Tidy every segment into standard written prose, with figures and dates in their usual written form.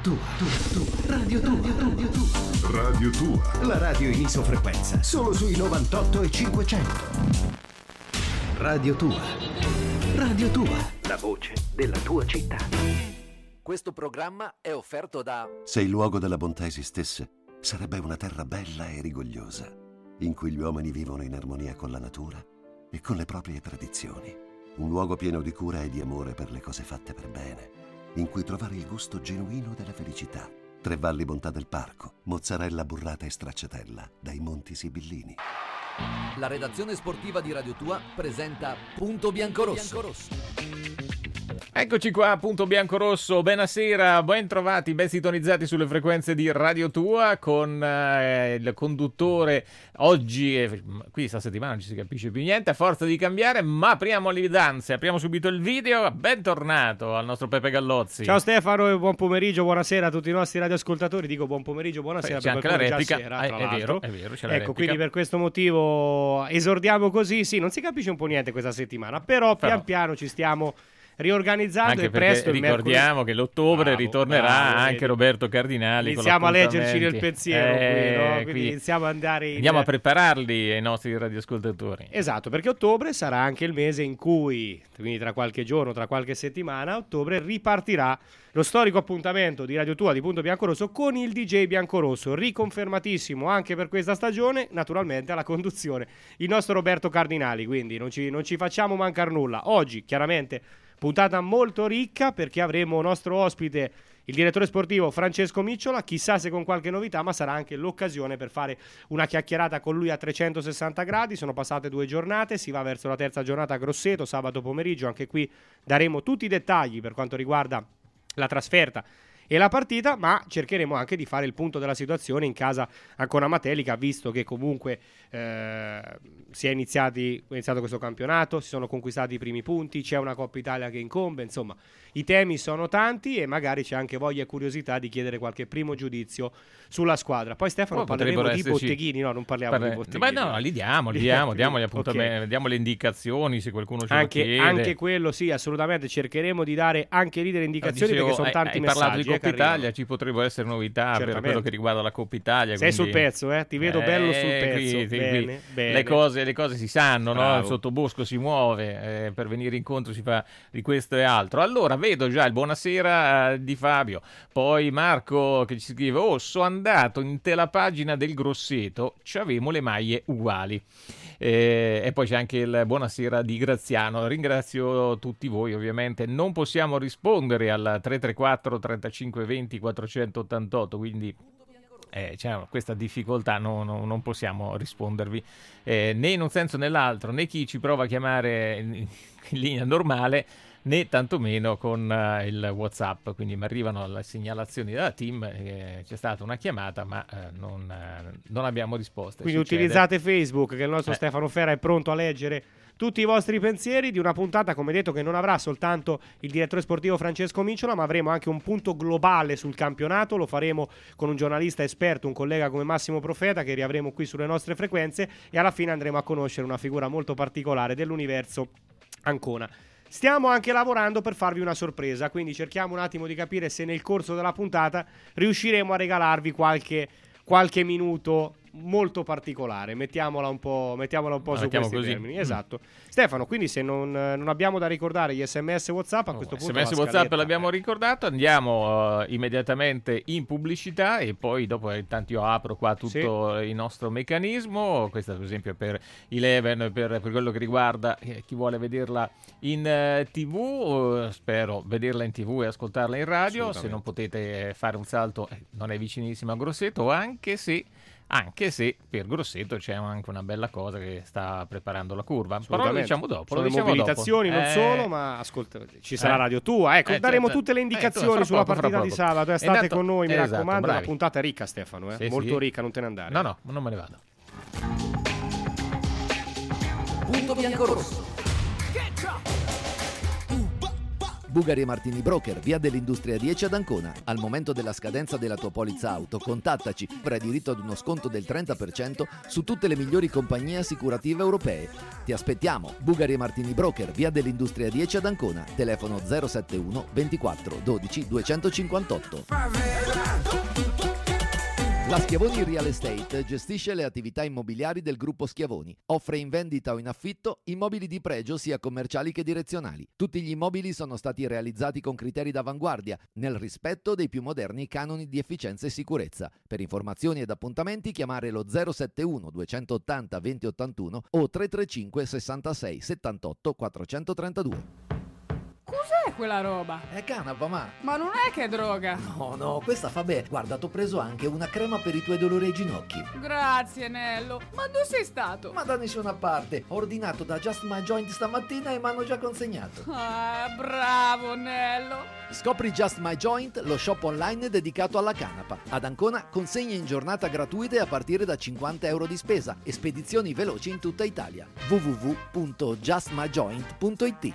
Radio Tua. Radio Tua. La radio in isofrequenza, solo sui 98 e 500. Radio Tua. Radio Tua. La voce della tua città. Questo programma è offerto da... Se il luogo della bontà esistesse, sarebbe una terra bella e rigogliosa, in cui gli uomini vivono in armonia con la natura e con le proprie tradizioni. Un luogo pieno di cura e di amore per le cose fatte per bene, in cui trovare il gusto genuino della felicità. Tre Valli Bontà del Parco, mozzarella burrata e stracciatella, dai Monti Sibillini. La redazione sportiva di Radio Tua presenta Punto Biancorosso. Eccoci qua, Punto Biancorosso, buonasera, ben trovati, ben sintonizzati sulle frequenze di Radio Tua con il conduttore oggi, qui sta settimana non ci si capisce più niente, a forza di cambiare, ma apriamo le danze, apriamo subito il video, bentornato al nostro Pepe Gallozzi. Ciao Stefano e buon pomeriggio, buonasera a tutti i nostri radioascoltatori, dico buon pomeriggio, buonasera. C'è anche la replica, sera, è vero, c'è la ecco, replica. Quindi per questo motivo esordiamo così, sì, non si capisce un po' niente questa settimana, però pian piano ci stiamo riorganizzando anche e presto ricordiamo che l'ottobre ritornerà anche Roberto Cardinali. Iniziamo a leggerci nel pensiero qui, no? Quindi iniziamo ad andare andiamo a prepararli ai nostri radioascoltatori. Esatto, perché ottobre sarà anche il mese in cui, quindi tra qualche giorno, tra qualche settimana, ottobre ripartirà lo storico appuntamento di Radio Tua di Punto Biancorosso con il DJ Biancorosso, riconfermatissimo anche per questa stagione, naturalmente alla conduzione il nostro Roberto Cardinali, quindi non ci facciamo mancare nulla. Oggi chiaramente puntata molto ricca perché avremo nostro ospite il direttore sportivo Francesco Micciola, chissà se con qualche novità, ma sarà anche l'occasione per fare una chiacchierata con lui a 360 gradi. Sono passate 2 giornate, si va verso la terza giornata a Grosseto, sabato pomeriggio. Anche qui daremo tutti i dettagli per quanto riguarda la trasferta e la partita, ma cercheremo anche di fare il punto della situazione in casa Ancona Matelica, visto che comunque si è iniziato questo campionato, si sono conquistati i primi punti, c'è una Coppa Italia che incombe, insomma i temi sono tanti e magari c'è anche voglia e curiosità di chiedere qualche primo giudizio sulla squadra. Poi Stefano parleremo di botteghini, no, non parliamo di botteghini. Beh no, li diamo gli appuntamenti, okay. Diamo le indicazioni se qualcuno ce lo chiede. Anche quello sì, assolutamente, cercheremo di dare anche lì delle indicazioni, perché sono tanti messaggi. Hai parlato di Coppa Italia, ci potrebbero essere novità per quello che riguarda la Coppa Italia. Sei sul pezzo, ti vedo bello sul pezzo. Bene. Le cose si sanno, no? Il sottobosco si muove, per venire incontro si fa di questo e altro. Allora vedo già il buonasera di Fabio, poi Marco che ci scrive: sono andato in la pagina del Grosseto, c'avevamo le maglie uguali. E poi c'è anche il buonasera di Graziano. Ringrazio tutti voi, ovviamente non possiamo rispondere al 334 35 20 488, quindi c'è questa difficoltà, non possiamo rispondervi né in un senso né nell'altro, né chi ci prova a chiamare in linea normale, né tantomeno con il WhatsApp. Quindi mi arrivano le segnalazioni dalla team, c'è stata una chiamata ma non abbiamo risposte. Quindi utilizzate Facebook, che il nostro Stefano Ferra è pronto a leggere tutti i vostri pensieri di una puntata, come detto, che non avrà soltanto il direttore sportivo Francesco Micciola, ma avremo anche un punto globale sul campionato. Lo faremo con un giornalista esperto, un collega come Massimo Profeta, che riavremo qui sulle nostre frequenze, e alla fine andremo a conoscere una figura molto particolare dell'universo Ancona. Stiamo anche lavorando per farvi una sorpresa, quindi cerchiamo un attimo di capire se nel corso della puntata riusciremo a regalarvi qualche minuto molto particolare, mettiamola un po' su questi termini. Esatto. Stefano, quindi se non abbiamo da ricordare gli SMS WhatsApp, a questo punto SMS WhatsApp l'abbiamo ricordato, andiamo immediatamente in pubblicità e poi dopo intanto io apro qua tutto il nostro meccanismo. Questo per esempio per Eleven, per quello che riguarda chi vuole vederla in TV, spero vederla in TV e ascoltarla in radio. Se non potete fare un salto, non è vicinissima a Grosseto, anche se per Grosseto c'è anche una bella cosa che sta preparando la curva. Però lo diciamo dopo. Sono mobilitazioni, non solo, ma ascolta, ci sarà Radio Tua. Daremo tutte le indicazioni sulla partita di sabato. State con noi, mi raccomando. La puntata è ricca, Stefano. Molto ricca, non te ne andare. No, non me ne vado. Punto Biancorosso. Bugari e Martini Broker, via dell'Industria 10 ad Ancona. Al momento della scadenza della tua polizza auto, contattaci, avrai diritto ad uno sconto del 30% su tutte le migliori compagnie assicurative europee. Ti aspettiamo, Bugari e Martini Broker, via dell'Industria 10 ad Ancona, telefono 071 24 12 258. La Schiavoni Real Estate gestisce le attività immobiliari del gruppo Schiavoni. Offre in vendita o in affitto immobili di pregio sia commerciali che direzionali. Tutti gli immobili sono stati realizzati con criteri d'avanguardia, nel rispetto dei più moderni canoni di efficienza e sicurezza. Per informazioni ed appuntamenti chiamare lo 071 280 2081 o 335 66 78 432. Cos'è quella roba? È canapa, ma Ma non è che è droga. no, questa fa bene. Guarda, t'ho preso anche una crema per i tuoi dolori ai ginocchi. Grazie, Nello. Ma dove sei stato? Ma da nessuna parte. Ho ordinato da Just My Joint stamattina e mi hanno già consegnato. Ah, bravo, Nello. Scopri Just My Joint, lo shop online dedicato alla canapa. Ad Ancona consegne in giornata gratuite a partire da 50 euro di spesa e spedizioni veloci in tutta Italia. www.justmyjoint.it.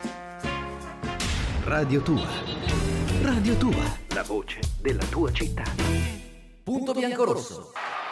Radio Tua. Radio Tua. La voce della tua città. Punto biancorosso.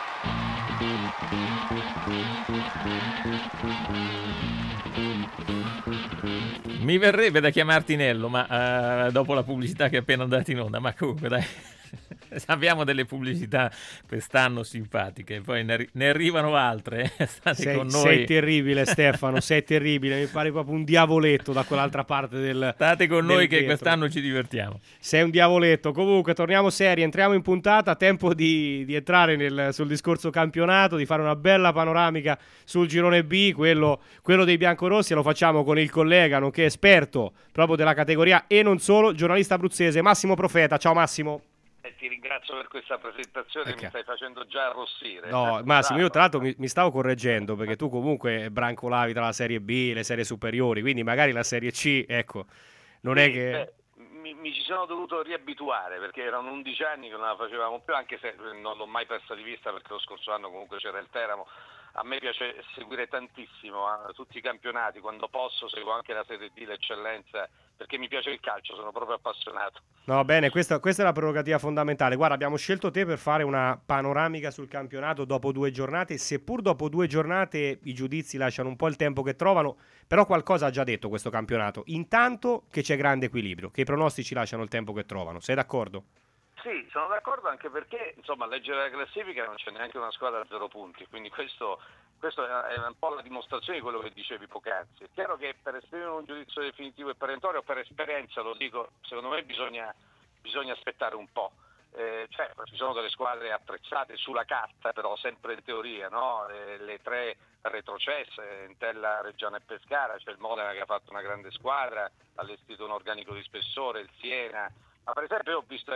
Mi verrebbe da chiamarti Nello, ma dopo la pubblicità che è appena andata in onda, ma comunque dai, abbiamo delle pubblicità quest'anno simpatiche, poi ne arrivano altre, state con noi. Sei terribile Stefano, sei terribile, mi pare proprio un diavoletto da quell'altra parte del State con noi che vetro. quest'anno ci divertiamo. Sei un diavoletto. Comunque torniamo seri, entriamo in puntata, tempo di entrare sul discorso campionato, di fare una bella panoramica sul girone B, quello dei biancorossi, e lo facciamo con il collega, nonché esperto proprio della categoria e non solo, giornalista abruzzese Massimo Profeta. Ciao Massimo. Ti ringrazio per questa presentazione, mi stai facendo già arrossire. No, Massimo, io tra l'altro mi stavo correggendo, perché tu comunque brancolavi tra la Serie B e le serie superiori, quindi magari la Serie C, ecco, non è che... Mi ci sono dovuto riabituare, perché erano 11 anni che non la facevamo più, anche se non l'ho mai persa di vista, perché lo scorso anno comunque c'era il Teramo. A me piace seguire tantissimo tutti i campionati, quando posso seguo anche la Serie D, l'eccellenza, perché mi piace il calcio, sono proprio appassionato. No, bene, questa è la prerogativa fondamentale. Guarda, abbiamo scelto te per fare una panoramica sul campionato dopo 2 giornate, seppur dopo 2 giornate i giudizi lasciano un po' il tempo che trovano, però qualcosa ha già detto questo campionato. Intanto che c'è grande equilibrio, che i pronostici lasciano il tempo che trovano. Sei d'accordo? Sì, sono d'accordo, anche perché insomma a leggere la classifica non c'è neanche una squadra a 0 punti, quindi questo è un po' la dimostrazione di quello che dicevi poc'anzi. È chiaro che per esprimere un giudizio definitivo e perentorio, per esperienza lo dico, secondo me bisogna aspettare un po'. Ci sono delle squadre attrezzate sulla carta, però sempre in teoria, no? Le 3 retrocesse, Entella, Reggiana e Pescara, c'è il Modena che ha fatto una grande squadra, ha allestito un organico di spessore, il Siena. Ma per esempio ho visto,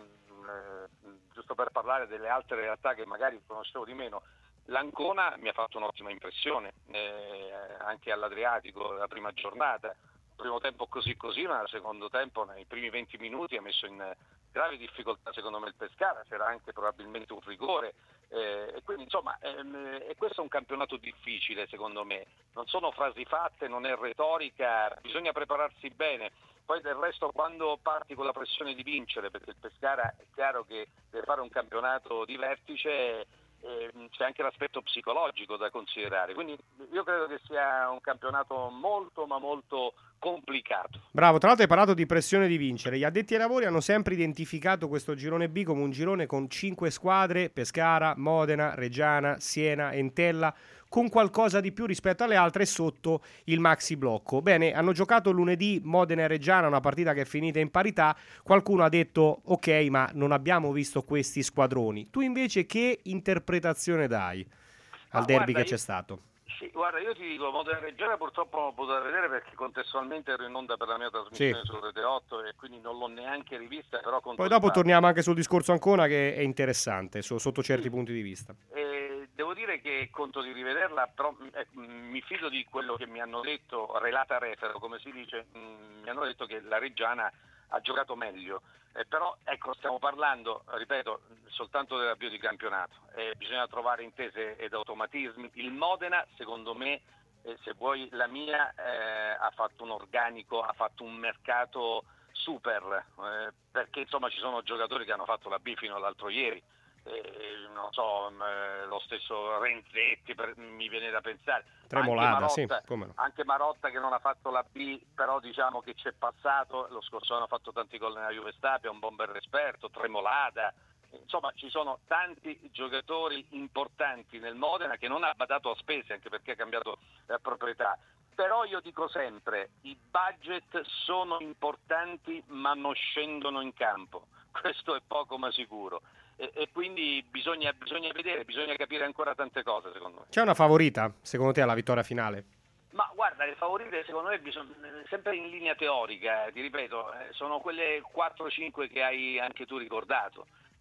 giusto per parlare delle altre realtà che magari conoscevo di meno, l'Ancona mi ha fatto un'ottima impressione, anche all'Adriatico la prima giornata, primo tempo così, ma nel secondo tempo nei primi 20 minuti ha messo in gravi difficoltà secondo me il Pescara, c'era anche probabilmente un rigore, e quindi insomma e questo è un campionato difficile secondo me, non sono frasi fatte, non è retorica, bisogna prepararsi bene. Poi del resto quando parti con la pressione di vincere, perché il Pescara è chiaro che deve fare un campionato di vertice, c'è anche l'aspetto psicologico da considerare, quindi io credo che sia un campionato molto ma molto complicato. Bravo, tra l'altro hai parlato di pressione di vincere. Gli addetti ai lavori hanno sempre identificato questo girone B come un girone con 5 squadre: Pescara, Modena, Reggiana, Siena, Entella, con qualcosa di più rispetto alle altre sotto il maxi blocco. Bene, hanno giocato lunedì Modena e Reggiana, una partita che è finita in parità. Qualcuno ha detto ok, ma non abbiamo visto questi squadroni. Tu invece che interpretazione dai al derby che c'è stato? Sì, guarda, io ti dico, Modena e Reggiana purtroppo non l'ho potuto vedere perché contestualmente ero in onda per la mia trasmissione su Rete 8 e quindi non l'ho neanche rivista, però poi dopo torniamo anche sul discorso Ancona, che è interessante sotto certi punti di vista. Devo dire che conto di rivederla, però mi fido di quello che mi hanno detto, relata refero, come si dice, mi hanno detto che la Reggiana ha giocato meglio, però ecco, stiamo parlando, ripeto, soltanto dell'avvio di campionato, bisogna trovare intese ed automatismi. Il Modena, secondo me, se vuoi la mia, ha fatto un organico, ha fatto un mercato super, perché insomma ci sono giocatori che hanno fatto la B fino all'altro ieri, non so, lo stesso Renzetti, mi viene da pensare, Tremolada, anche Marotta, sì, come no. Anche Marotta che non ha fatto la B, però diciamo che c'è passato, lo scorso anno ha fatto tanti gol nella Juve Stabia, un bomber esperto, Tremolada, insomma ci sono tanti giocatori importanti nel Modena che non ha badato a spese, anche perché ha cambiato proprietà. Però io dico sempre, i budget sono importanti ma non scendono in campo, questo è poco ma sicuro, e quindi bisogna vedere, bisogna capire ancora tante cose secondo me. C'è una favorita, secondo te, alla vittoria finale? Ma guarda, le favorite secondo me sempre in linea teorica, ti ripeto, sono quelle 4-5 che hai anche tu ricordato.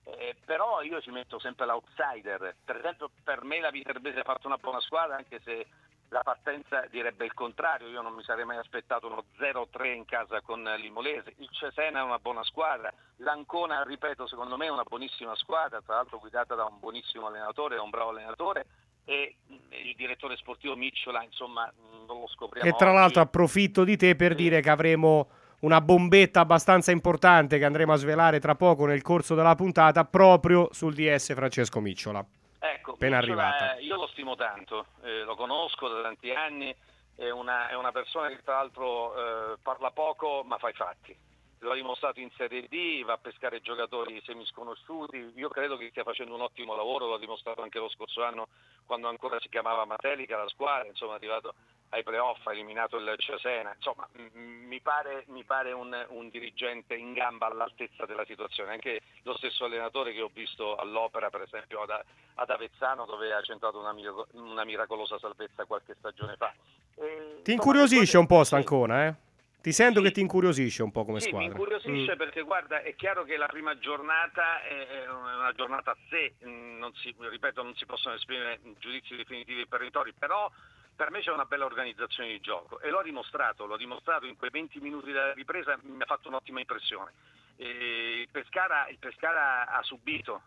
Però io ci metto sempre l'outsider. Per esempio, per me la Viterbese ha fatto una buona squadra, anche se la partenza direbbe il contrario. Io non mi sarei mai aspettato uno 0-3 in casa con l'Imolese. Il Cesena è una buona squadra, l'Ancona, ripeto, secondo me è una buonissima squadra, tra l'altro guidata da un buonissimo allenatore, da un bravo allenatore, e il direttore sportivo Micciola, insomma, non lo scopriamo E tra oggi. l'altro approfitto di te per dire che avremo una bombetta abbastanza importante che andremo a svelare tra poco nel corso della puntata proprio sul DS Francesco Micciola. Ecco, appena Micciola, arrivata. io lo stimo tanto, lo conosco da tanti anni, è una persona che tra l'altro parla poco ma fa i fatti. Lo ha dimostrato in Serie D, va a pescare giocatori semisconosciuti, io credo che stia facendo un ottimo lavoro, lo ha dimostrato anche lo scorso anno quando ancora si chiamava Matelica la squadra, insomma è arrivato ai playoff, ha eliminato il Cesena, insomma mi pare un dirigente in gamba all'altezza della situazione, anche lo stesso allenatore che ho visto all'Opera per esempio ad Avezzano, dove ha centrato una miracolosa salvezza qualche stagione fa. Ti incuriosisce un po' sì. Stancona, eh? Ti sento Sì. che ti incuriosisce un po' come Sì, squadra. mi incuriosisce perché guarda, è chiaro che la prima giornata è una giornata a sé, non si possono esprimere giudizi definitivi per i tori, però per me c'è una bella organizzazione di gioco e l'ho dimostrato in quei 20 minuti della ripresa, mi ha fatto un'ottima impressione. Il Pescara ha subito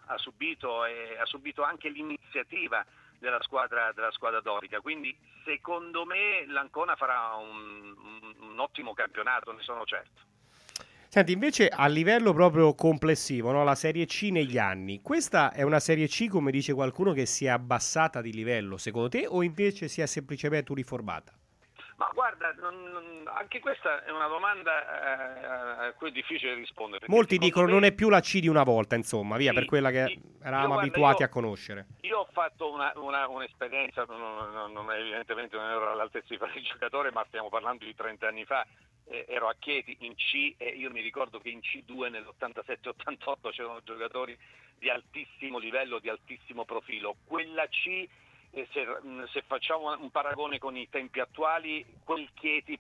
anche l'iniziativa della squadra dorica, quindi secondo me l'Ancona farà un ottimo campionato, ne sono certo. Senti, invece a livello proprio complessivo, no? La Serie C negli anni, questa è una Serie C, come dice qualcuno, che si è abbassata di livello, secondo te, o invece si è semplicemente uniformata? Ma guarda, anche questa è una domanda a cui è difficile rispondere. Molti dicono non è più la C di una volta, insomma, via, Sì, per quella che sì. eravamo Guarda, abituati a conoscere. Io ho fatto un'esperienza, evidentemente non ero all'altezza di fare il giocatore, ma stiamo parlando di 30 anni fa. Ero a Chieti in C e io mi ricordo che in C2 nell'87-88 c'erano giocatori di altissimo livello, di altissimo profilo. Quella C, se facciamo un paragone con i tempi attuali, quel Chieti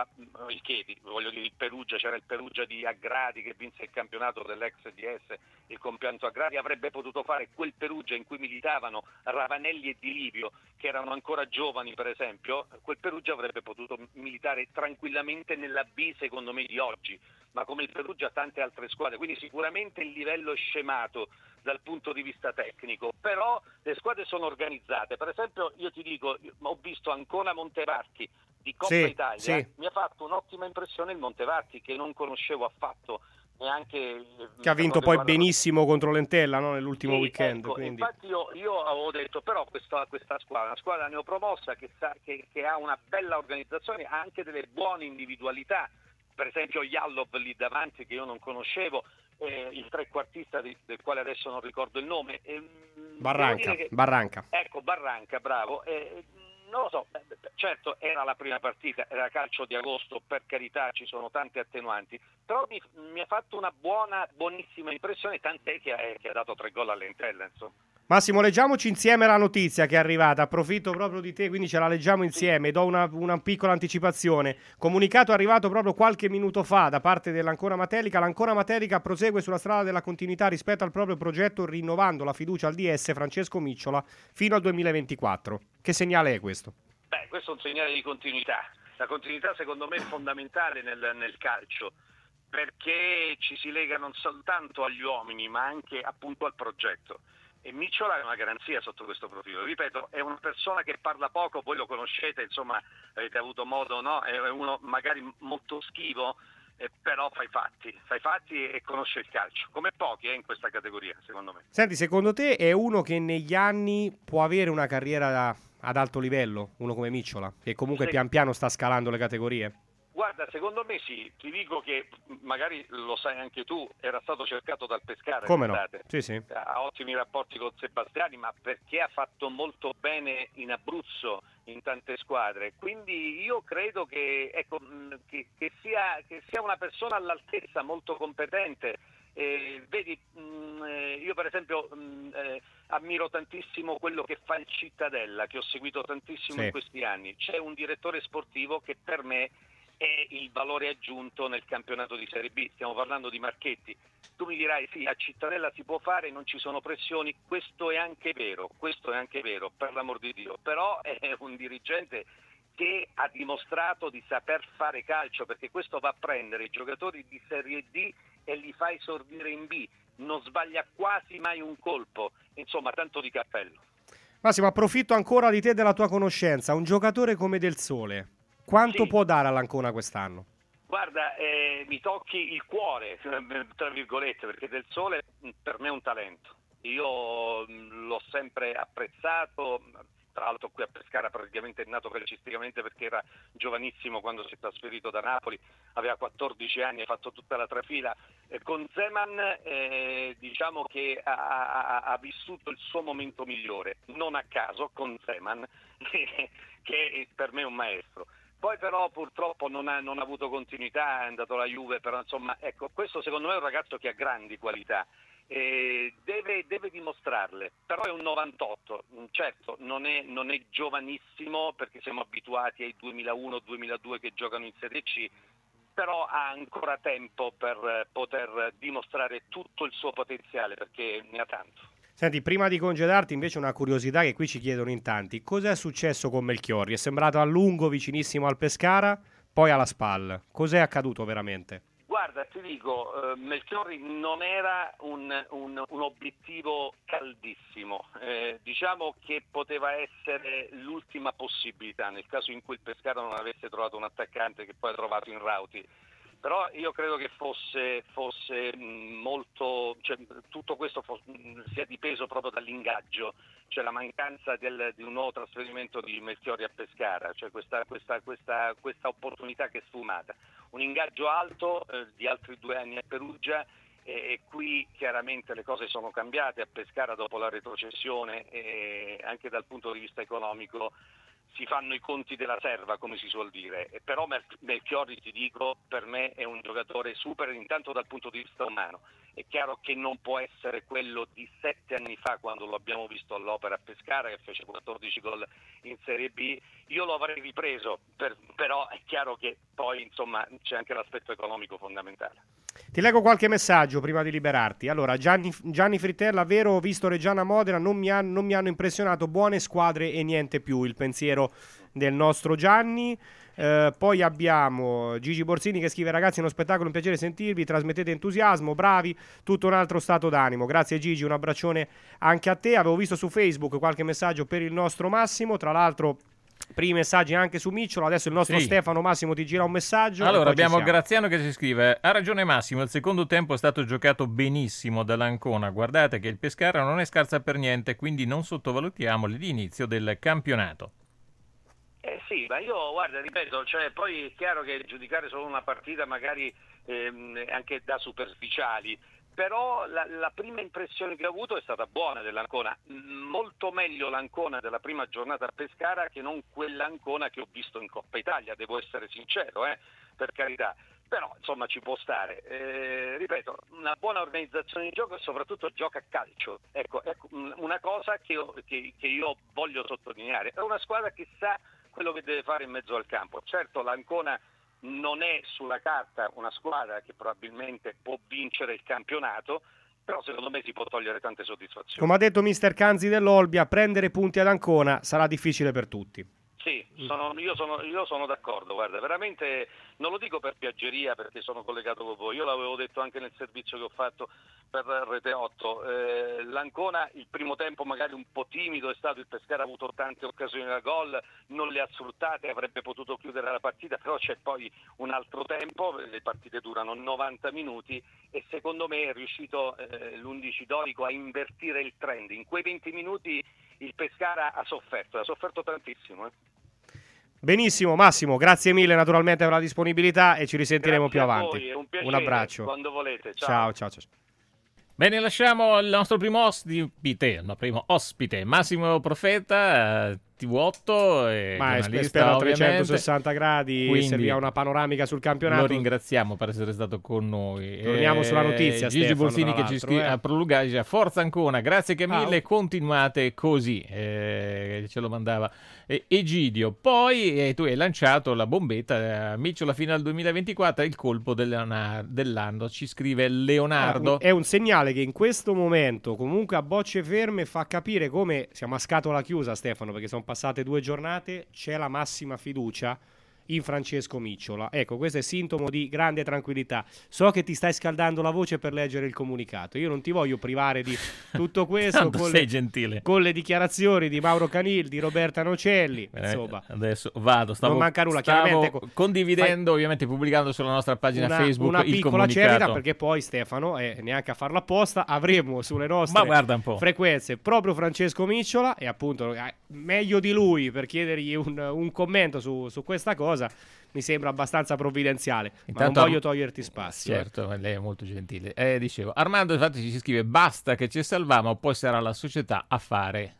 il Perugia, c'era il Perugia di Agradi che vinse il campionato dell'ex DS, il compianto Agradi, avrebbe potuto fare quel Perugia in cui militavano Ravanelli e Di Livio, che erano ancora giovani per esempio, quel Perugia avrebbe potuto militare tranquillamente nella B secondo me di oggi, ma come il Perugia tante altre squadre, quindi sicuramente il livello è scemato dal punto di vista tecnico, però le squadre sono organizzate. Per esempio io ti dico, ho visto Ancona Montevarchi di Coppa Italia, sì. Mi ha fatto un'ottima impressione il Montevarchi che non conoscevo affatto, neanche che ha vinto poi benissimo contro l'Entella, no? Nell'ultimo weekend. Ecco, quindi. Infatti io avevo detto però questa squadra, una squadra neopromossa che ha una bella organizzazione, ha anche delle buone individualità, per esempio Jallov lì davanti che io non conoscevo, il trequartista del quale adesso non ricordo il nome. Barranca. Ecco, Barranca, bravo. Non lo so, certo era la prima partita, era calcio di agosto, per carità ci sono tante attenuanti, però mi ha fatto una buonissima impressione, tant'è che ha dato 3 gol all'Entella, insomma. Massimo, leggiamoci insieme la notizia che è arrivata, approfitto proprio di te, quindi ce la leggiamo insieme, do una piccola anticipazione. Comunicato arrivato proprio qualche minuto fa da parte dell'Ancona Matelica, l'Ancona Matelica prosegue sulla strada della continuità rispetto al proprio progetto, rinnovando la fiducia al DS Francesco Micciola fino al 2024. Che segnale è questo? Beh, questo è un segnale di continuità. La continuità secondo me è fondamentale nel calcio, perché ci si lega non soltanto agli uomini ma anche appunto al progetto. E Micciola è una garanzia sotto questo profilo, ripeto, è una persona che parla poco, voi lo conoscete, insomma avete avuto modo, no? È uno magari molto schivo, però fai fatti e conosce il calcio, come pochi in questa categoria, secondo me. Senti, secondo te è uno che negli anni può avere una carriera ad alto livello, uno come Micciola, che comunque pian piano sta scalando le categorie? Guarda, secondo me sì, ti dico che magari lo sai anche tu, era stato cercato dal Pescara. Come no? Sì. Ha ottimi rapporti con Sebastiani, ma perché ha fatto molto bene in Abruzzo, in tante squadre. Quindi io credo che sia una persona all'altezza, molto competente. Vedi, io per esempio ammiro tantissimo quello che fa il Cittadella, che ho seguito tantissimo in questi anni. C'è un direttore sportivo che per me è il valore aggiunto nel campionato di Serie B. Stiamo parlando di Marchetti. Tu mi dirai sì, a Cittadella si può fare, non ci sono pressioni. Questo è anche vero, per l'amor di Dio. Però è un dirigente che ha dimostrato di saper fare calcio, perché questo va a prendere i giocatori di Serie D e li fa esordire in B. Non sbaglia quasi mai un colpo. Insomma, tanto di cappello. Massimo, approfitto ancora di te e della tua conoscenza. Un giocatore come Del Sole, quanto può dare all'Ancona quest'anno? Guarda, mi tocchi il cuore, tra virgolette, perché Del Sole per me è un talento. Io l'ho sempre apprezzato, tra l'altro qui a Pescara praticamente è nato calcisticamente perché era giovanissimo quando si è trasferito da Napoli, aveva 14 anni, ha fatto tutta la trafila. Con Zeman diciamo che ha vissuto il suo momento migliore, non a caso con Zeman, che per me è un maestro. Poi però purtroppo non ha avuto continuità, è andato alla Juve, però insomma, ecco, questo secondo me è un ragazzo che ha grandi qualità, deve dimostrarle, però è un 98, certo non è giovanissimo perché siamo abituati ai 2001-2002 che giocano in Serie C, però ha ancora tempo per poter dimostrare tutto il suo potenziale, perché ne ha tanto. Senti, prima di congedarti invece una curiosità che qui ci chiedono in tanti. Cos'è successo con Melchiorri? È sembrato a lungo vicinissimo al Pescara, poi alla SPAL. Cos'è accaduto veramente? Guarda, ti dico, Melchiorri non era un obiettivo caldissimo. Diciamo che poteva essere l'ultima possibilità nel caso in cui il Pescara non avesse trovato un attaccante che poi ha trovato in Rauti. Però io credo che fosse molto, cioè, tutto questo sia dipeso proprio dall'ingaggio, cioè la mancanza di un nuovo trasferimento di Melchiorri a Pescara, cioè questa opportunità che è sfumata. Un ingaggio alto di altri 2 anni a Perugia, e qui chiaramente le cose sono cambiate a Pescara dopo la retrocessione, e anche dal punto di vista economico si fanno i conti della serva, come si suol dire. Però Melchiorri, ti dico, per me è un giocatore super, intanto dal punto di vista umano. È chiaro che non può essere quello di 7 anni fa, quando lo abbiamo visto all'Opera a Pescara, che fece 14 gol in Serie B. Io lo avrei ripreso, però è chiaro che poi insomma c'è anche l'aspetto economico fondamentale. Ti leggo qualche messaggio prima di liberarti. Allora, Gianni Frittella, vero, ho visto Reggiana Modena, non mi hanno impressionato, buone squadre e niente più. Il pensiero del nostro Gianni. Poi abbiamo Gigi Borsini che scrive: ragazzi, è uno spettacolo, un piacere sentirvi, trasmettete entusiasmo, bravi, tutto un altro stato d'animo. Grazie Gigi, un abbraccione anche a te. Avevo visto su Facebook qualche messaggio per il nostro Massimo, tra l'altro primi messaggi anche su Micciola. Adesso il nostro Stefano Massimo ti gira un messaggio. Allora abbiamo Graziano che ci scrive: ha ragione Massimo, il secondo tempo è stato giocato benissimo dall'Ancona, guardate che il Pescara non è scarsa per niente, quindi non sottovalutiamo l'inizio del campionato. Sì, ma io guarda, ripeto, cioè poi è chiaro che giudicare solo una partita magari anche da superficiali, però la prima impressione che ho avuto è stata buona dell'Ancona, molto meglio l'Ancona della prima giornata a Pescara che non quell'Ancona che ho visto in Coppa Italia, devo essere sincero, per carità, però insomma ci può stare. Ripeto, una buona organizzazione di gioco e soprattutto gioca a calcio, ecco una cosa che io voglio sottolineare, è una squadra che sa quello che deve fare in mezzo al campo. Certo, l'Ancona non è sulla carta una squadra che probabilmente può vincere il campionato, però secondo me si può togliere tante soddisfazioni. Come ha detto mister Canzi dell'Olbia, prendere punti ad Ancona sarà difficile per tutti. Sì, io sono d'accordo, guarda, veramente non lo dico per piaggeria perché sono collegato con voi, io l'avevo detto anche nel servizio che ho fatto per Rete 8, l'Ancona il primo tempo magari un po' timido è stato, il Pescara ha avuto tante occasioni da gol, non le ha sfruttate, avrebbe potuto chiudere la partita, però c'è poi un altro tempo, le partite durano 90 minuti e secondo me è riuscito l'11 dorico a invertire il trend, in quei 20 minuti il Pescara ha sofferto tantissimo. Benissimo Massimo, grazie mille naturalmente per la disponibilità e ci risentiremo Grazie più a avanti. voi, è un piacere, un abbraccio. quando volete. Ciao. Bene, lasciamo il nostro primo ospite, Massimo Profeta, TV8, Ma giornalista, esperto a ovviamente. 360 gradi, Quindi serviva una panoramica sul campionato. Lo ringraziamo per essere stato con noi. Torniamo sulla notizia, Gigi Stefano, Bolfini tra che ci l'altro, scrive a prolungare, dice, Forza Ancona, grazie che mille, continuate così. Ce lo mandava Egidio. Poi tu hai lanciato la bombetta, Micciola fino al 2024 è il colpo dell'anno, ci scrive Leonardo. È un segnale che in questo momento comunque a bocce ferme fa capire come siamo a scatola chiusa, Stefano, perché sono passate 2 giornate, c'è la massima fiducia in Francesco Micciola. Ecco, questo è sintomo di grande tranquillità. So che ti stai scaldando la voce per leggere il comunicato, io non ti voglio privare di tutto questo sei gentile. Con le dichiarazioni di Mauro Canil, di Roberta Nocelli, insomma. Adesso vado, non manca nulla, chiaramente, ecco, condividendo, ovviamente pubblicando sulla nostra pagina Facebook una il piccola comunicato. cerità, perché poi Stefano, neanche a farla apposta, avremo sulle nostre frequenze proprio Francesco Micciola e appunto meglio di lui per chiedergli un commento su questa cosa. Mi sembra abbastanza provvidenziale. Intanto, ma non voglio toglierti spazio. Certo, lei è molto gentile. Dicevo, Armando infatti ci scrive: basta che ci salviamo, poi sarà la società a fare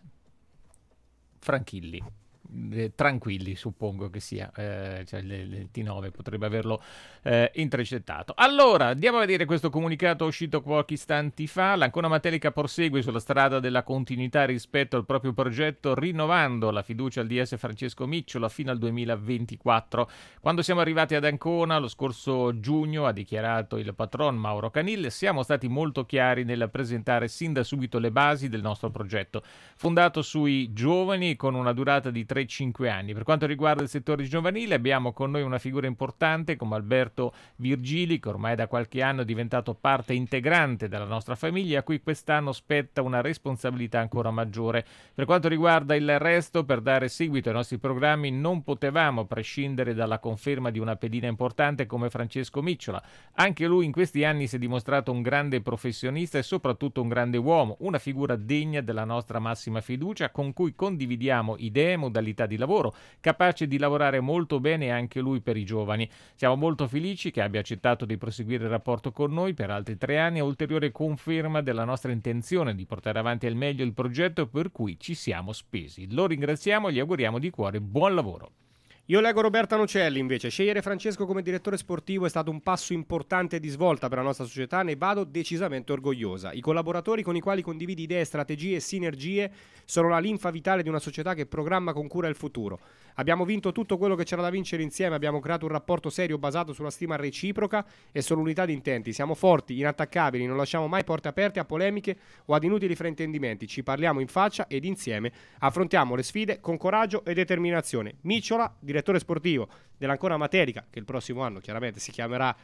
tranquilli, suppongo che sia, cioè il T9 potrebbe averlo intercettato. Allora, andiamo a vedere questo comunicato uscito pochi istanti fa. L'Ancona Matelica prosegue sulla strada della continuità rispetto al proprio progetto, rinnovando la fiducia al DS Francesco Micciola fino al 2024. Quando siamo arrivati ad Ancona lo scorso giugno, ha dichiarato il patron Mauro Canil, siamo stati molto chiari nel presentare sin da subito le basi del nostro progetto, fondato sui giovani con una durata di 3-5 anni. Per quanto riguarda il settore giovanile abbiamo con noi una figura importante come Alberto Virgili, che ormai da qualche anno è diventato parte integrante della nostra famiglia, a cui quest'anno spetta una responsabilità ancora maggiore. Per quanto riguarda il resto, per dare seguito ai nostri programmi non potevamo prescindere dalla conferma di una pedina importante come Francesco Micciola. Anche lui in questi anni si è dimostrato un grande professionista e soprattutto un grande uomo, una figura degna della nostra massima fiducia, con cui condividiamo idee e modalità di lavoro, capace di lavorare molto bene anche lui per i giovani. Siamo molto felici che abbia accettato di proseguire il rapporto con noi per altri 3 anni, a ulteriore conferma della nostra intenzione di portare avanti al meglio il progetto per cui ci siamo spesi. Lo ringraziamo e gli auguriamo di cuore buon lavoro. Io leggo Roberta Nocelli invece. Scegliere Francesco come direttore sportivo è stato un passo importante di svolta per la nostra società, ne vado decisamente orgogliosa. I collaboratori con i quali condividi idee, strategie e sinergie sono la linfa vitale di una società che programma con cura il futuro. Abbiamo vinto tutto quello che c'era da vincere insieme, abbiamo creato un rapporto serio basato sulla stima reciproca e sull'unità di intenti. Siamo forti, inattaccabili, non lasciamo mai porte aperte a polemiche o ad inutili fraintendimenti. Ci parliamo in faccia ed insieme affrontiamo le sfide con coraggio e determinazione. Micciola, direttore sportivo dell'Ancona Matelica, che il prossimo anno chiaramente si chiamerà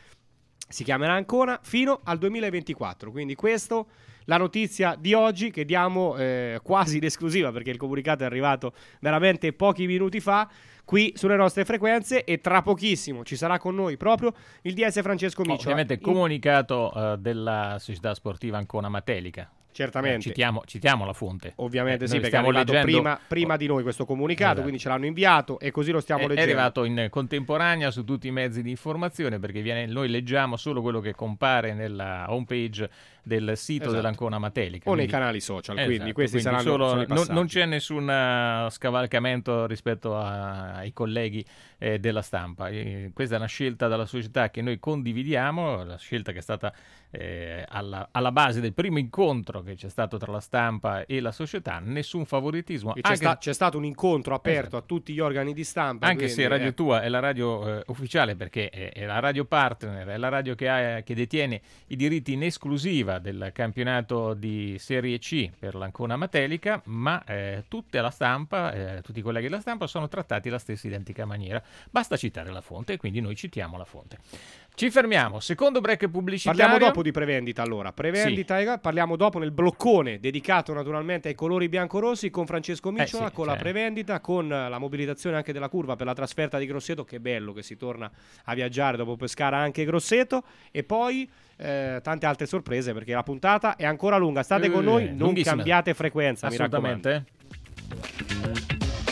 Ancona, fino al 2024. Quindi questo la notizia di oggi che diamo quasi in esclusiva, perché il comunicato è arrivato veramente pochi minuti fa qui sulle nostre frequenze, e tra pochissimo ci sarà con noi proprio il DS Francesco Micciola. Ovviamente comunicato della società sportiva Ancona Matelica. Certamente. Citiamo la fonte. Ovviamente sì, perché è arrivato prima di noi questo comunicato, esatto. Quindi ce l'hanno inviato e così lo stiamo leggendo. È arrivato in contemporanea su tutti i mezzi di informazione, perché noi leggiamo solo quello che compare nella homepage del sito, esatto, dell'Ancona Matelica. O nei canali social, esatto, quindi questi saranno non c'è nessun scavalcamento rispetto ai colleghi della stampa. Questa è una scelta della società che noi condividiamo, la scelta che è stata alla base del primo incontro incontro che c'è stato tra la stampa e la società, nessun favoritismo. C'è stato un incontro aperto a tutti gli organi di stampa. Anche quindi, se Radio Tua è la radio ufficiale, perché è la radio partner, è la radio che detiene i diritti in esclusiva del campionato di Serie C per l'Ancona Matelica, ma tutta la stampa, tutti i colleghi della stampa sono trattati alla stessa identica maniera. Basta citare la fonte, e quindi noi citiamo la fonte. Ci fermiamo, secondo break pubblicitario. Parliamo dopo di prevendita, allora. Prevendita, sì. Parliamo dopo nel bloccone dedicato naturalmente ai colori biancorossi con Francesco Micciola, sì, con la prevendita, con la mobilitazione anche della curva per la trasferta di Grosseto. Che bello che si torna a viaggiare dopo Pescara anche Grosseto. E poi tante altre sorprese, perché la puntata è ancora lunga. State con noi, non cambiate frequenza, assolutamente. Mi raccomando.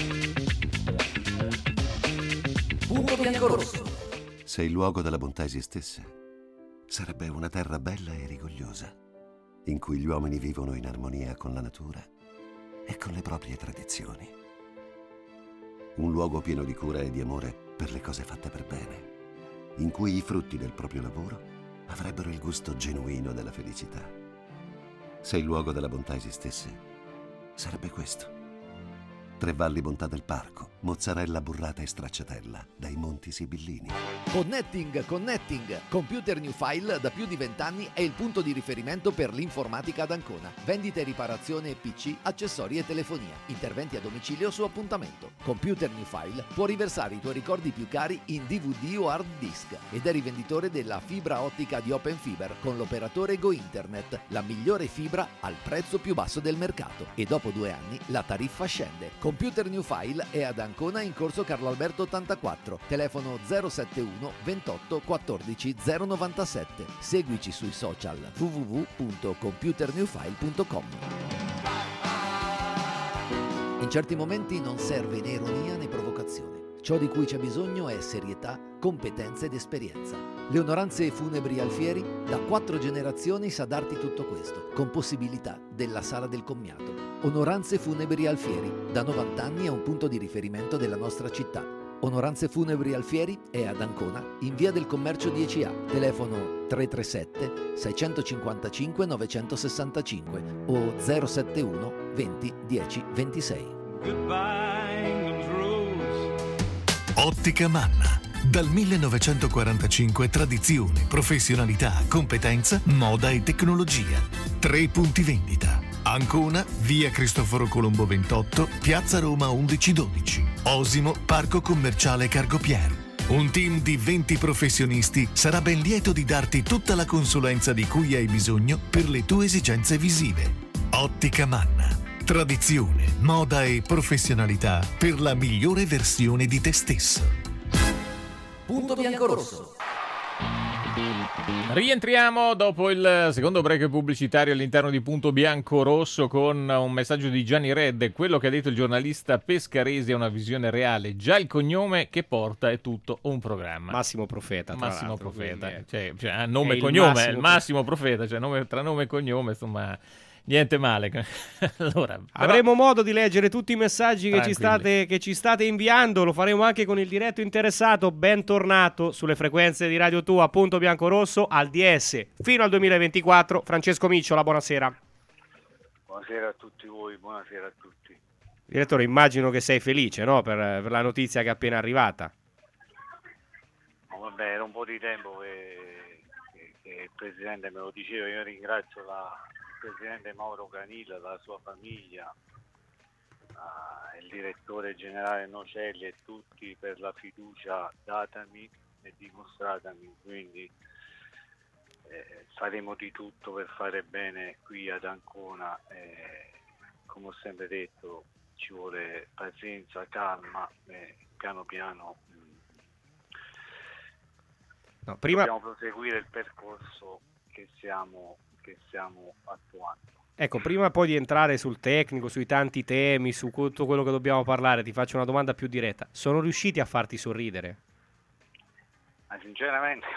Punto biancorosso. Se il luogo della bontà esistesse, sarebbe una terra bella e rigogliosa, in cui gli uomini vivono in armonia con la natura e con le proprie tradizioni. Un luogo pieno di cura e di amore per le cose fatte per bene, in cui i frutti del proprio lavoro avrebbero il gusto genuino della felicità. Se il luogo della bontà esistesse, sarebbe questo. Tre Valli Bontà del Parco, mozzarella burrata e stracciatella dai Monti Sibillini. Connecting. Computer New File da più di 20 anni è il punto di riferimento per l'informatica ad Ancona. Vendita e riparazione PC, accessori e telefonia. Interventi a domicilio su appuntamento. Computer New File può riversare i tuoi ricordi più cari in DVD o hard disk ed è rivenditore della fibra ottica di Open Fiber con l'operatore Go Internet, la migliore fibra al prezzo più basso del mercato. E dopo 2 anni la tariffa scende. Computer New File è ad Ancona in corso Carlo Alberto 84, telefono 071 28 14 097. Seguici sui social www.computernewfile.com. In certi momenti non serve né ironia né provocazione. Ciò di cui c'è bisogno è serietà, competenza ed esperienza. Le Onoranze Funebri Alfieri da 4 generazioni sa darti tutto questo, con possibilità della sala del commiato. Onoranze Funebri Alfieri, da 90 anni è un punto di riferimento della nostra città. Onoranze Funebri Alfieri è ad Ancona, in via del Commercio 10A, telefono 337 655 965 o 071 20 10 26. Ottica Manna. Dal 1945 tradizione, professionalità, competenza, moda e tecnologia. 3 punti vendita. Ancona, via Cristoforo Colombo 28, piazza Roma 1112. Osimo, parco commerciale Cargopier. Un team di 20 professionisti sarà ben lieto di darti tutta la consulenza di cui hai bisogno per le tue esigenze visive. Ottica Manna. Tradizione, moda e professionalità per la migliore versione di te stesso. Punto biancorosso. Rientriamo dopo il secondo break pubblicitario all'interno di Punto Biancorosso con un messaggio di Gianni Redde. Quello che ha detto il giornalista pescarese è una visione reale. Già il cognome che porta è tutto un programma. Massimo Profeta. Massimo l'altro, Profeta. Quindi Cioè, nome e cognome, è il Massimo Profeta. Cioè tra nome e cognome, insomma... Niente male. Allora, avremo modo di leggere tutti i messaggi che ci state inviando. Lo faremo anche con il diretto interessato. Bentornato sulle frequenze di Radio Tua, Punto Biancorosso, al DS fino al 2024. Francesco Micciola, buonasera. Buonasera a tutti voi, buonasera a tutti. Direttore, immagino che sei felice, no? Per la notizia che è appena arrivata. Vabbè, era un po' di tempo che il Presidente me lo diceva. Io ringrazio il Presidente Mauro Canilla, la sua famiglia, il Direttore Generale Nocelli e tutti per la fiducia datami e dimostratami. Quindi faremo di tutto per fare bene qui ad Ancona. Come ho sempre detto, ci vuole pazienza, calma, piano piano dobbiamo proseguire il percorso che stiamo attuando. Ecco, prima poi di entrare sul tecnico, sui tanti temi, su tutto quello che dobbiamo parlare, ti faccio una domanda più diretta. Sono riusciti a farti sorridere? Ma sinceramente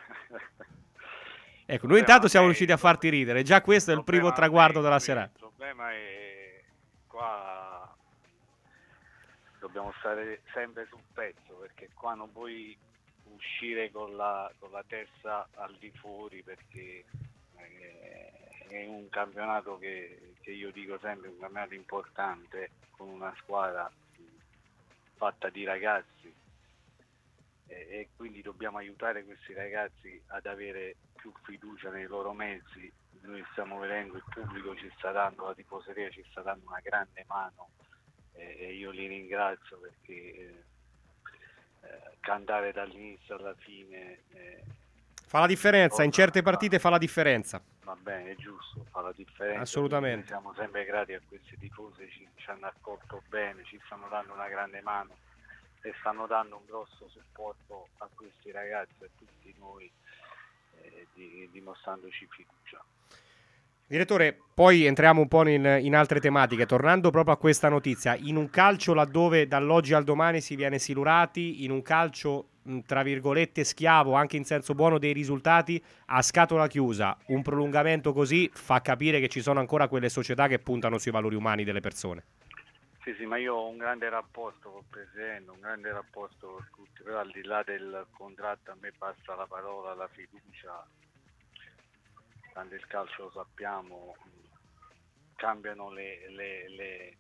ecco, noi intanto siamo riusciti a farti ridere. Già questo è il primo traguardo della serata. Il problema è qua dobbiamo stare sempre sul pezzo, perché qua non puoi uscire con la testa al di fuori, perché è un campionato che io dico sempre un campionato importante, con una squadra fatta di ragazzi, e quindi dobbiamo aiutare questi ragazzi ad avere più fiducia nei loro mezzi. Noi stiamo vedendo, il pubblico ci sta dando, la tifoseria ci sta dando una grande mano, e io li ringrazio, perché cantare dall'inizio alla fine fa la differenza, in certe partite fa la differenza. Va bene, è giusto, fa la differenza. Assolutamente. Siamo sempre grati a questi tifosi, ci hanno accolto bene, ci stanno dando una grande mano e stanno dando un grosso supporto a questi ragazzi, a tutti noi, dimostrandoci fiducia. Direttore, poi entriamo un po' in altre tematiche, tornando proprio a questa notizia. In un calcio laddove dall'oggi al domani si viene silurati, in un calcio tra virgolette schiavo, anche in senso buono, dei risultati, a scatola chiusa, un prolungamento così fa capire che ci sono ancora quelle società che puntano sui valori umani delle persone. Sì, ma io ho un grande rapporto col presidente, un grande rapporto con tutti, però al di là del contratto a me basta la parola, la fiducia. Tanto il calcio, lo sappiamo, cambiano le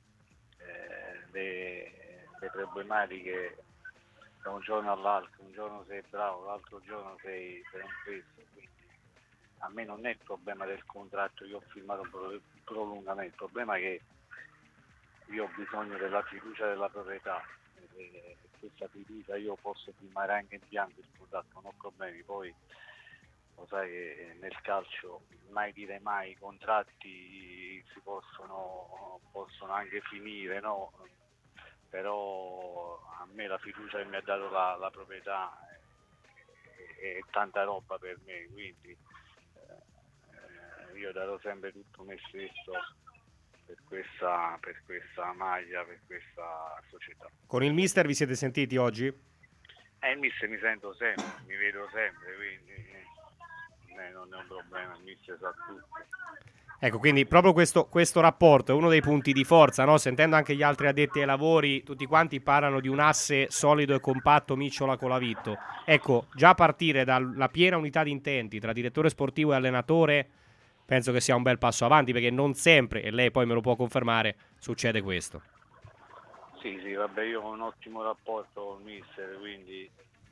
problematiche da un giorno all'altro. Un giorno sei bravo, l'altro giorno sei un peso. Quindi a me non è il problema del contratto, io ho firmato un prolungamento, il problema è che io ho bisogno della fiducia della proprietà, e questa fiducia io posso firmare anche in bianco il contratto, non ho problemi. Poi lo sai che nel calcio mai dire mai, i contratti si possono anche finire, no? Però a me la fiducia che mi ha dato la proprietà è tanta roba per me, quindi io darò sempre tutto me stesso per questa maglia, per questa società. Con il mister vi siete sentiti oggi? Il mister mi sento sempre, mi vedo sempre, quindi non è un problema, il mister sa tutto. Ecco, quindi proprio questo rapporto è uno dei punti di forza, no? Sentendo anche gli altri addetti ai lavori, tutti quanti parlano di un asse solido e compatto Micciola-Colavitto. Ecco, già partire dalla piena unità di intenti tra direttore sportivo e allenatore penso che sia un bel passo avanti, perché non sempre, e lei poi me lo può confermare, succede questo. Sì, vabbè, io ho un ottimo rapporto con il mister, quindi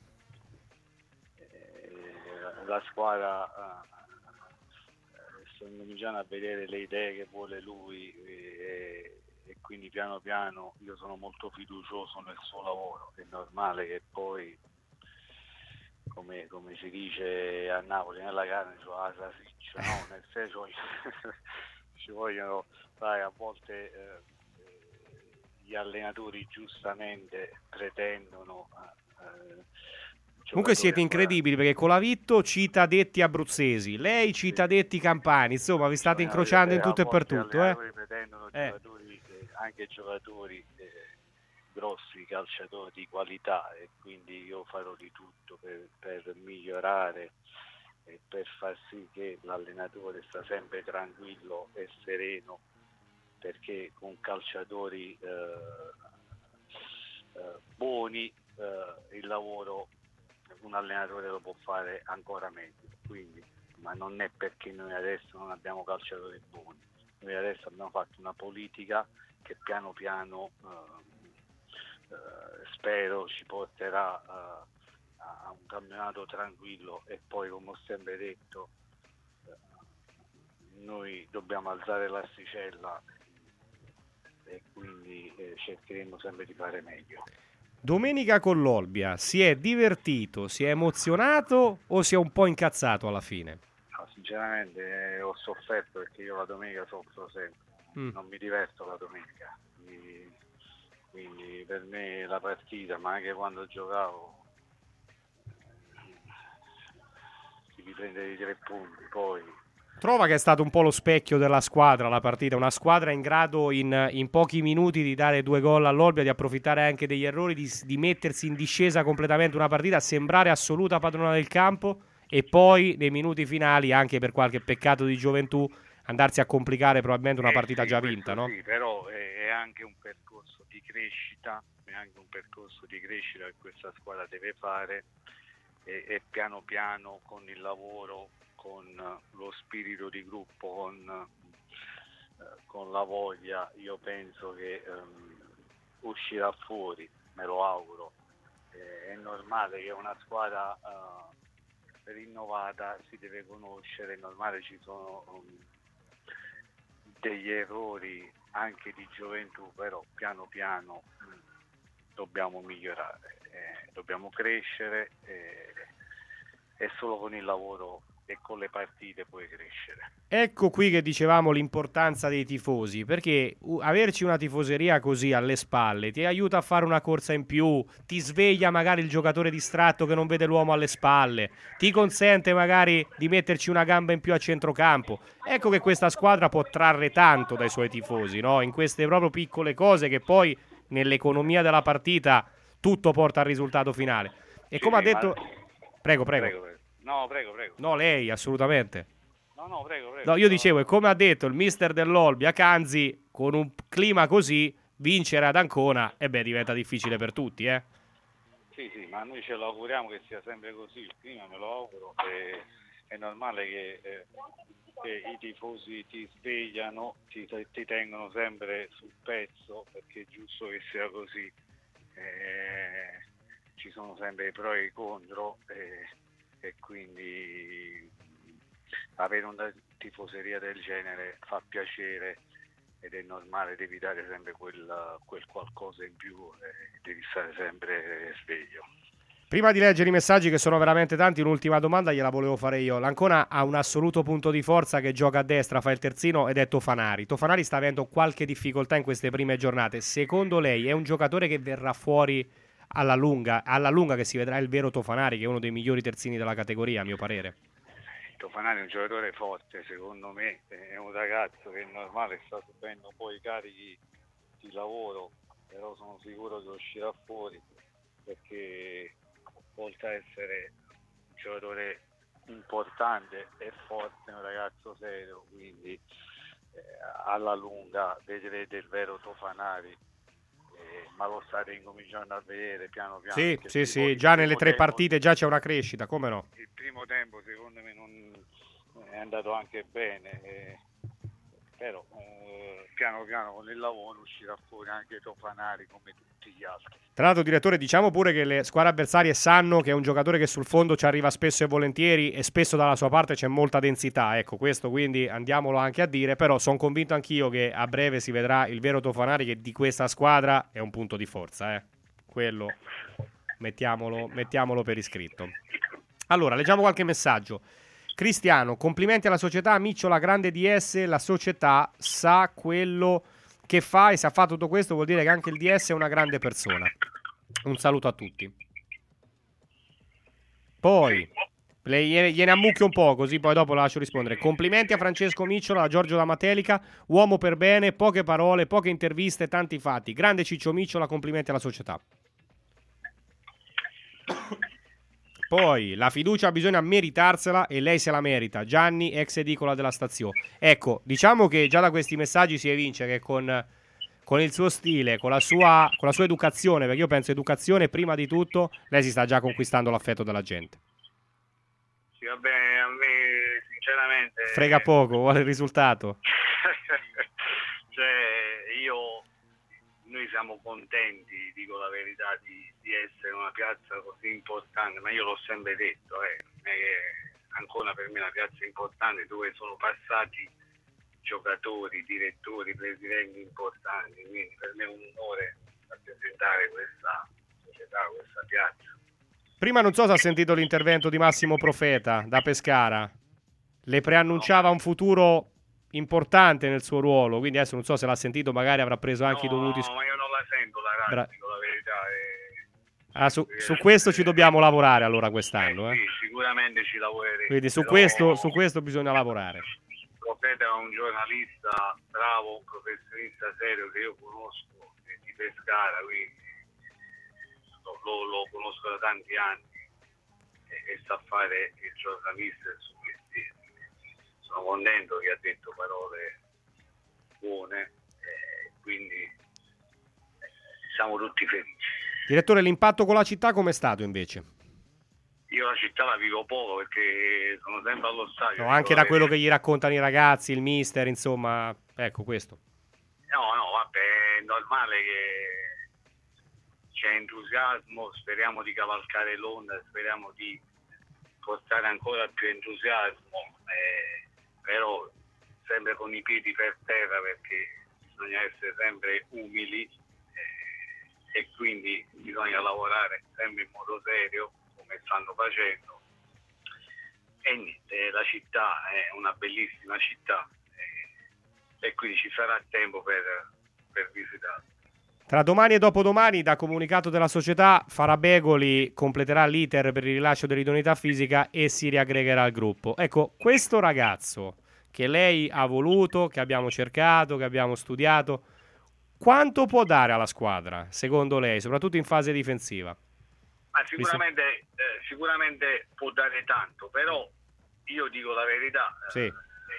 la squadra sto cominciando a vedere le idee che vuole lui, e quindi piano piano io sono molto fiducioso nel suo lavoro. È normale che poi, come si dice a Napoli, nella carne c'è la salsiccia, no? Nel senso ci vogliono, sai, a volte gli allenatori giustamente pretendono comunque siete incredibili, perché Colavitto cita detti abruzzesi, lei cita detti campani, insomma vi state incrociando in tutto e per tutto. Gli allenatori pretendono giocatori, anche giocatori grossi, calciatori di qualità, e quindi io farò di tutto per migliorare e per far sì che l'allenatore sta sempre tranquillo e sereno, perché con calciatori buoni il lavoro un allenatore lo può fare ancora meglio. Quindi, ma non è perché noi adesso non abbiamo calciatori buoni, noi adesso abbiamo fatto una politica che piano piano spero ci porterà a un campionato tranquillo, e poi, come ho sempre detto, noi dobbiamo alzare l'asticella, e quindi cercheremo sempre di fare meglio. Domenica con l'Olbia, si è divertito, si è emozionato o si è un po' incazzato alla fine? No, sinceramente ho sofferto, perché io la domenica soffro sempre, non mi diverto la domenica, quindi per me la partita, ma anche quando giocavo, si riprende di 3 punti, poi Trova che è stato un po' lo specchio della squadra la partita, una squadra in grado in pochi minuti di dare 2 gol all'Olbia, di approfittare anche degli errori, di mettersi in discesa completamente una partita, sembrare assoluta padrona del campo, e poi nei minuti finali, anche per qualche peccato di gioventù, andarsi a complicare probabilmente una partita già vinta, no? Sì, però è anche un percorso di crescita, che questa squadra deve fare, e piano piano con il lavoro, con lo spirito di gruppo, con la voglia, io penso che uscirà fuori, me lo auguro. È normale che una squadra rinnovata si deve conoscere, è normale, ci sono degli errori anche di gioventù, però piano piano dobbiamo migliorare, dobbiamo crescere, e solo con il lavoro e con le partite puoi crescere. Ecco qui che dicevamo l'importanza dei tifosi, perché averci una tifoseria così alle spalle ti aiuta a fare una corsa in più, ti sveglia magari il giocatore distratto che non vede l'uomo alle spalle, ti consente magari di metterci una gamba in più a centrocampo. Ecco che questa squadra può trarre tanto dai suoi tifosi, no? In queste proprio piccole cose che poi nell'economia della partita tutto porta al risultato finale. E come ha detto... Prego. No, prego. No, lei, assolutamente. No, prego. No, io dicevo, e come ha detto il mister dell'Olbia, Canzi, con un clima così, vincere ad Ancona, diventa difficile per tutti, Sì, ma noi ce lo auguriamo che sia sempre così, il clima me lo auguro, è normale che i tifosi ti svegliano, ti tengono sempre sul pezzo, perché è giusto che sia così. Ci sono sempre i pro e i contro, e quindi avere una tifoseria del genere fa piacere, ed è normale, devi dare sempre quel qualcosa in più, devi stare sempre sveglio. Prima di leggere i messaggi, che sono veramente tanti, un'ultima domanda gliela volevo fare io. L'Ancona ha un assoluto punto di forza che gioca a destra, fa il terzino, ed è Tofanari. Tofanari sta avendo qualche difficoltà in queste prime giornate. Secondo lei è un giocatore che verrà fuori alla lunga che si vedrà il vero Tofanari, che è uno dei migliori terzini della categoria, a mio parere? Tofanari è un giocatore forte, secondo me, è un ragazzo che è normale, sta subendo un po' i carichi di lavoro, però sono sicuro che uscirà fuori, perché oltre a essere un giocatore importante è forte, è un ragazzo serio, quindi alla lunga vedrete il vero Tofanari, ma lo state incominciando a vedere piano piano. Sì, già nelle 3 partite già c'è una crescita, come no? Il primo tempo secondo me non è andato anche bene, però piano piano con il lavoro uscirà fuori anche Tofanari come tutti gli altri. Tra l'altro, direttore, diciamo pure che le squadre avversarie sanno che è un giocatore che sul fondo ci arriva spesso e volentieri, e spesso dalla sua parte c'è molta densità, ecco, questo quindi andiamolo anche a dire, però sono convinto anch'io che a breve si vedrà il vero Tofanari, che di questa squadra è un punto di forza, quello mettiamolo per iscritto. Allora, leggiamo qualche messaggio. Cristiano, complimenti alla società, Micciola grande DS, la società sa quello che fa, e se ha fatto tutto questo vuol dire che anche il DS è una grande persona. Un saluto a tutti. Poi gliene ammucchio un po', così poi dopo la lascio rispondere. Complimenti a Francesco Micciola, a Giorgio da Matelica, uomo per bene, poche parole, poche interviste, tanti fatti. Grande Ciccio Micciola, complimenti alla società. Poi la fiducia bisogna meritarsela, e lei se la merita. Gianni, ex edicola della stazione. Ecco, diciamo che già da questi messaggi si evince che con il suo stile, con la sua educazione, perché io penso educazione prima di tutto, lei si sta già conquistando l'affetto della gente. Sì, vabbè, a me sinceramente frega poco, vuole il risultato. Noi siamo contenti, dico la verità, di essere una piazza così importante, ma io l'ho sempre detto, Ancona per me è una piazza importante, dove sono passati giocatori, direttori, presidenti importanti, quindi per me è un onore rappresentare questa società, questa piazza. Prima non so se ha sentito l'intervento di Massimo Profeta da Pescara, le preannunciava un futuro importante nel suo ruolo, quindi adesso non so se l'ha sentito, magari avrà preso anche i dovuti... No, ma io non la sento la radio, dico la verità. Su questo ci dobbiamo lavorare allora quest'anno. Sì, sicuramente ci lavoreremo. Quindi su questo bisogna lavorare. Profeta è un giornalista bravo, un professionista serio che io conosco, di Pescara, quindi lo conosco da tanti anni e sa fare il giornalista su questi. Sono contento che ha detto parole buone, quindi siamo tutti felici. Direttore, l'impatto con la città com'è stato invece? io la città la vivo poco perché sono sempre allo stadio. No, anche da quello che gli raccontano i ragazzi, il mister, insomma, ecco questo. No, vabbè, è normale che c'è entusiasmo, speriamo di cavalcare l'onda, speriamo di portare ancora più entusiasmo, però sempre con i piedi per terra perché bisogna essere sempre umili e quindi bisogna lavorare sempre in modo serio come stanno facendo. E niente, la città è una bellissima città e quindi ci sarà tempo per visitarla. Tra domani e dopodomani, da comunicato della società, Farabegoli completerà l'iter per il rilascio dell'idoneità fisica e si riaggregherà al gruppo. Ecco, questo ragazzo che lei ha voluto, che abbiamo cercato, che abbiamo studiato, quanto può dare alla squadra, secondo lei, soprattutto in fase difensiva? Ma sicuramente può dare tanto, però io dico la verità. Sì.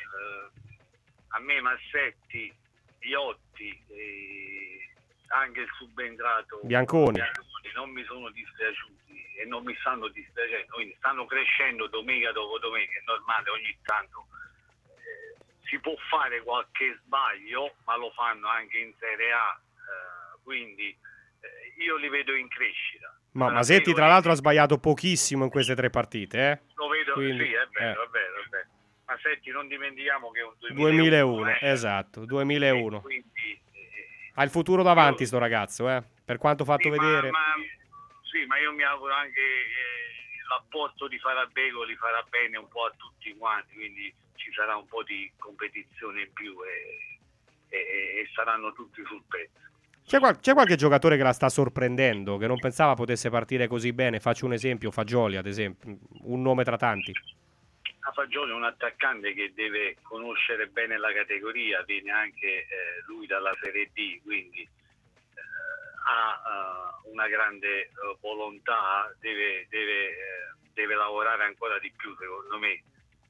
A me Massetti, Iotti, anche il subentrato Bianconi non mi sono dispiaciuti e non mi stanno dispiacendo, quindi stanno crescendo domenica dopo domenica, è normale, ogni tanto si può fare qualche sbaglio, ma lo fanno anche in Serie A, quindi io li vedo in crescita. Ma Masetti tra l'altro ha sbagliato pochissimo in queste 3 partite, Lo vedo, quindi, sì, è vero. Massetti non dimentichiamo che è un 2001, esatto, 2001. Quindi, ha il futuro davanti sto ragazzo, per quanto fatto vedere. Ma io mi auguro anche che l'apporto di Farabegoli farà bene un po' a tutti quanti, quindi ci sarà un po' di competizione in più e saranno tutti sul pezzo. C'è qualche giocatore che la sta sorprendendo, che non pensava potesse partire così bene? Faccio un esempio, Fagioli ad esempio, un nome tra tanti. Fagioli è un attaccante che deve conoscere bene la categoria, viene anche lui dalla Serie D, quindi ha una grande volontà, deve lavorare ancora di più secondo me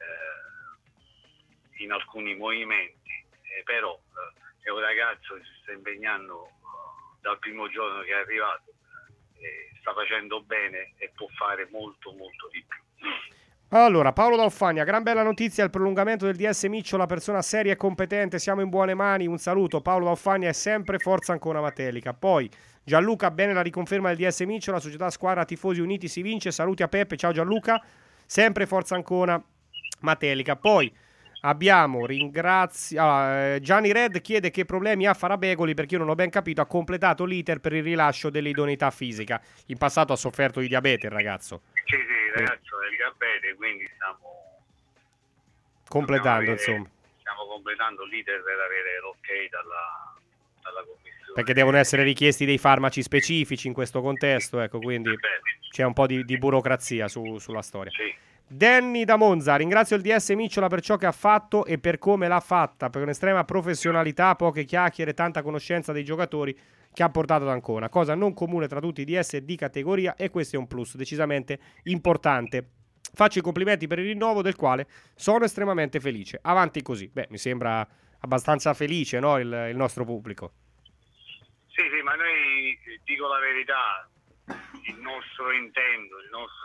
in alcuni movimenti, però è un ragazzo che si sta impegnando dal primo giorno che è arrivato, sta facendo bene e può fare molto molto di più. Allora, Paolo D'Auffagna, gran bella notizia, il prolungamento del DS Micciola, persona seria e competente, siamo in buone mani, un saluto. Paolo D'Auffagna è sempre forza Ancona Matelica. Poi Gianluca, bene la riconferma del DS Micciola, società squadra tifosi uniti si vince, saluti a Peppe, ciao Gianluca, sempre forza Ancona Matelica. Poi abbiamo Gianni Red chiede che problemi ha Farabegoli, perché io non ho ben capito, ha completato l'iter per il rilascio dell'idoneità fisica, in passato ha sofferto di diabete il ragazzo. Sì, il ragazzo del diabete, quindi stiamo completando l'iter per avere l'ok dalla commissione. Perché devono essere richiesti dei farmaci specifici in questo contesto, ecco, quindi c'è un po' di burocrazia sulla storia. Sì. Danny da Monza, ringrazio il DS Micciola per ciò che ha fatto e per come l'ha fatta, per un'estrema professionalità, poche chiacchiere, tanta conoscenza dei giocatori che ha portato ad Ancona, cosa non comune tra tutti i DS di categoria, e questo è un plus decisamente importante. Faccio i complimenti per il rinnovo, del quale sono estremamente felice. Avanti così. Mi sembra abbastanza felice, no, il nostro pubblico. Sì, ma noi, dico la verità, il nostro intento,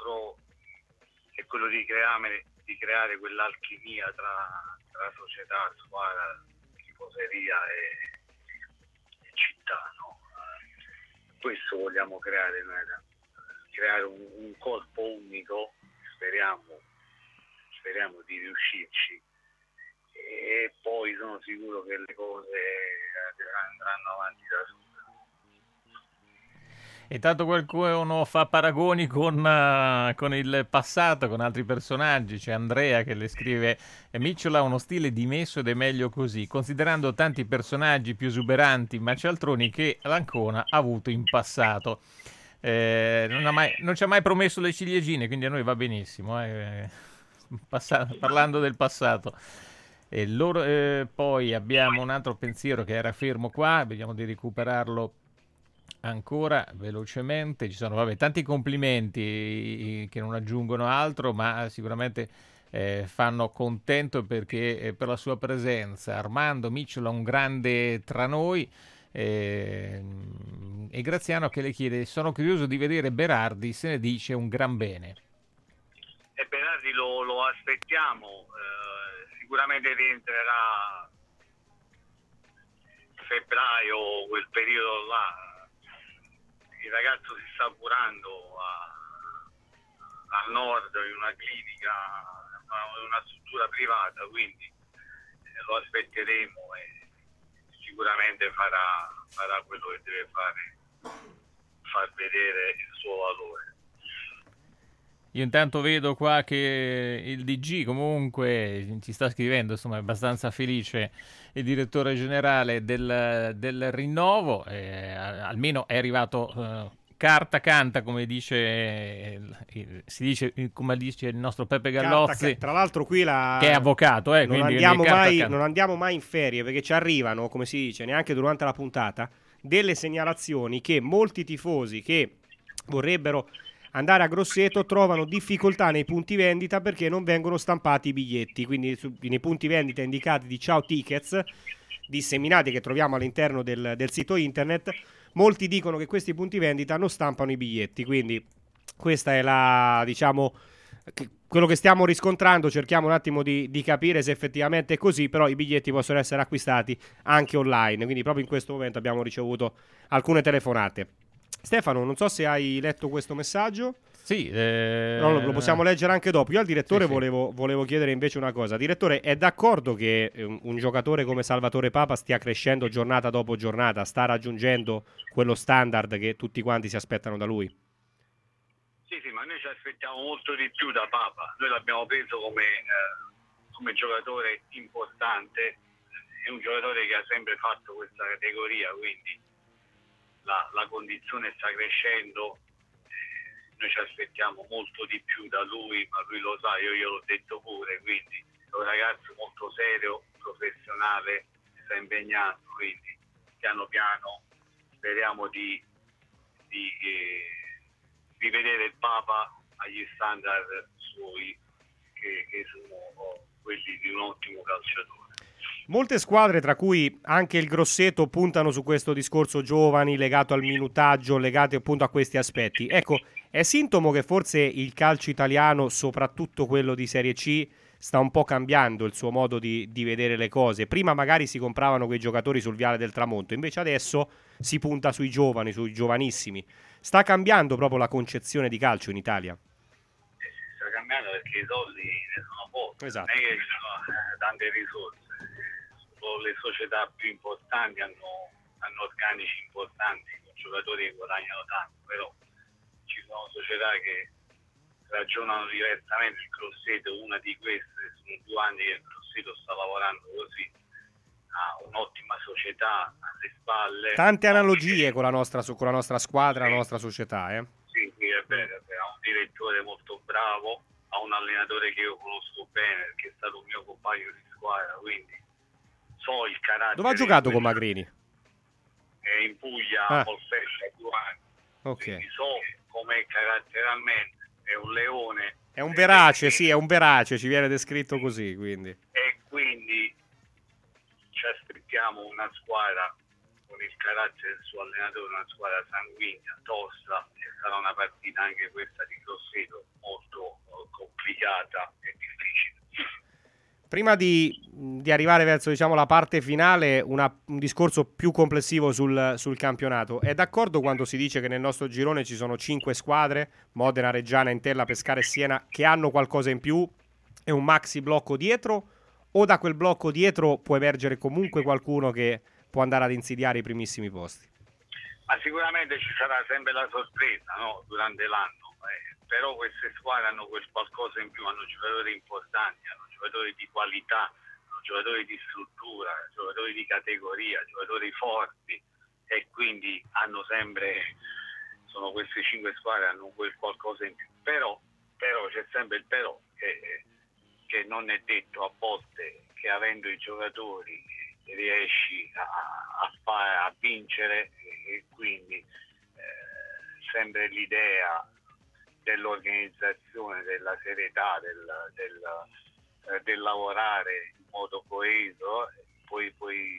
è quello di creare quell'alchimia tra società, squadra, tifoseria e città, no? Questo vogliamo creare un corpo unico, speriamo di riuscirci, e poi sono sicuro che le cose andranno avanti da sole. E tanto qualcuno fa paragoni con il passato, con altri personaggi. C'è Andrea che le scrive: Micciola ha uno stile dimesso ed è meglio così, considerando tanti personaggi più esuberanti ma cialtroni che l'Ancona ha avuto in passato. Non ci ha mai promesso le ciliegine, quindi a noi va benissimo, parlando del passato. E poi abbiamo un altro pensiero che era fermo qua, vediamo di recuperarlo ancora velocemente. Ci sono tanti complimenti che non aggiungono altro, ma sicuramente fanno contento perché per la sua presenza. Armando Micciola un grande tra noi, e Graziano che le chiede: sono curioso di vedere Berardi, se ne dice un gran bene. e Berardi lo aspettiamo, sicuramente rientrerà febbraio, quel periodo là. Il ragazzo si sta curando al nord in una clinica, in una struttura privata, quindi lo aspetteremo e sicuramente farà quello che deve fare, far vedere il suo valore. Io intanto vedo qua che il DG comunque ci sta scrivendo, insomma è abbastanza felice il direttore generale del rinnovo, almeno è arrivato carta canta, come dice come dice il nostro Peppe Gallozzi, tra l'altro qui che è avvocato, non andiamo mai in ferie, perché ci arrivano, come si dice, neanche durante la puntata, delle segnalazioni che molti tifosi che vorrebbero andare a Grosseto trovano difficoltà nei punti vendita perché non vengono stampati i biglietti, quindi nei punti vendita indicati di Ciao Tickets disseminati che troviamo all'interno del sito internet, molti dicono che questi punti vendita non stampano i biglietti, quindi questa è quello che stiamo riscontrando. Cerchiamo un attimo di capire se effettivamente è così, però i biglietti possono essere acquistati anche online, quindi proprio in questo momento abbiamo ricevuto alcune telefonate. Stefano, non so se hai letto questo messaggio. Sì, no, lo possiamo leggere anche dopo. Io al direttore sì. volevo chiedere invece una cosa. Direttore, è d'accordo che un giocatore come Salvatore Papa stia crescendo giornata dopo giornata, sta raggiungendo quello standard che tutti quanti si aspettano da lui? Sì, ma noi ci aspettiamo molto di più da Papa. Noi l'abbiamo preso come giocatore importante, è un giocatore che ha sempre fatto questa categoria, quindi la condizione sta crescendo, noi ci aspettiamo molto di più da lui, ma lui lo sa, io gliel'ho detto pure, quindi è un ragazzo molto serio, professionale, si sta impegnando, quindi piano piano speriamo di vedere il Papa agli standard suoi che sono quelli di un ottimo calciatore. Molte squadre, tra cui anche il Grosseto, puntano su questo discorso giovani legato al minutaggio, legati appunto a questi aspetti. Ecco, è sintomo che forse il calcio italiano, soprattutto quello di Serie C, sta un po' cambiando il suo modo di vedere le cose. Prima magari si compravano quei giocatori sul Viale del Tramonto, invece adesso si punta sui giovani, sui giovanissimi. Sta cambiando proprio la concezione di calcio in Italia. Sta cambiando perché i soldi ne sono pochi, esatto. Non è che ci sono tante risorse. Le società più importanti hanno organici importanti con giocatori che guadagnano tanto, però ci sono società che ragionano diversamente. Il Grosseto è una di queste, sono 2 anni che il Grosseto sta lavorando così, ha un'ottima società alle spalle, tante analogie con la nostra squadra, la nostra società. Sì, è vero, ha un direttore molto bravo, ha un allenatore che io conosco bene perché è stato un mio compagno di squadra, quindi so il carattere. Dove ha giocato con Magrini? In Puglia, Polpetta, 2 anni. Ok. Quindi so com'è caratterialmente, è un leone. È un verace, sì, è un verace, ci viene descritto così, quindi. E quindi ci aspettiamo una squadra con il carattere del suo allenatore, una squadra sanguigna, tosta, e sarà una partita anche questa di Grosseto molto complicata e difficile. Prima di arrivare verso la parte finale, un discorso più complessivo sul campionato. È d'accordo quando si dice che nel nostro girone ci sono 5 squadre, Modena, Reggiana, Entella, Pescara e Siena, che hanno qualcosa in più e un maxi blocco dietro? O da quel blocco dietro può emergere comunque qualcuno che può andare ad insidiare i primissimi posti? Ma sicuramente ci sarà sempre la sorpresa, no? Durante l'anno. Però queste squadre hanno quel qualcosa in più, hanno giocatori importanti, hanno giocatori di qualità, hanno giocatori di struttura, giocatori di categoria, giocatori forti, e quindi hanno sempre, sono queste 5 squadre, hanno quel qualcosa in più. Però c'è sempre il però, che non è detto a volte che avendo i giocatori riesci a vincere, e quindi sempre l'idea dell'organizzazione, della serietà, del lavorare in modo coeso, puoi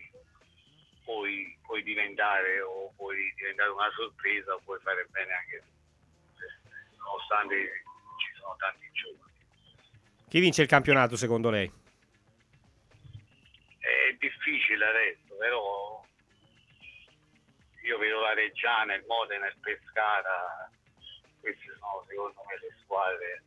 diventare una sorpresa, o puoi fare bene anche nonostante ci sono tanti giovani. Chi vince il campionato secondo lei? È difficile adesso, però io vedo la Reggiana, il Modena, il Pescara, queste sono secondo me le squadre.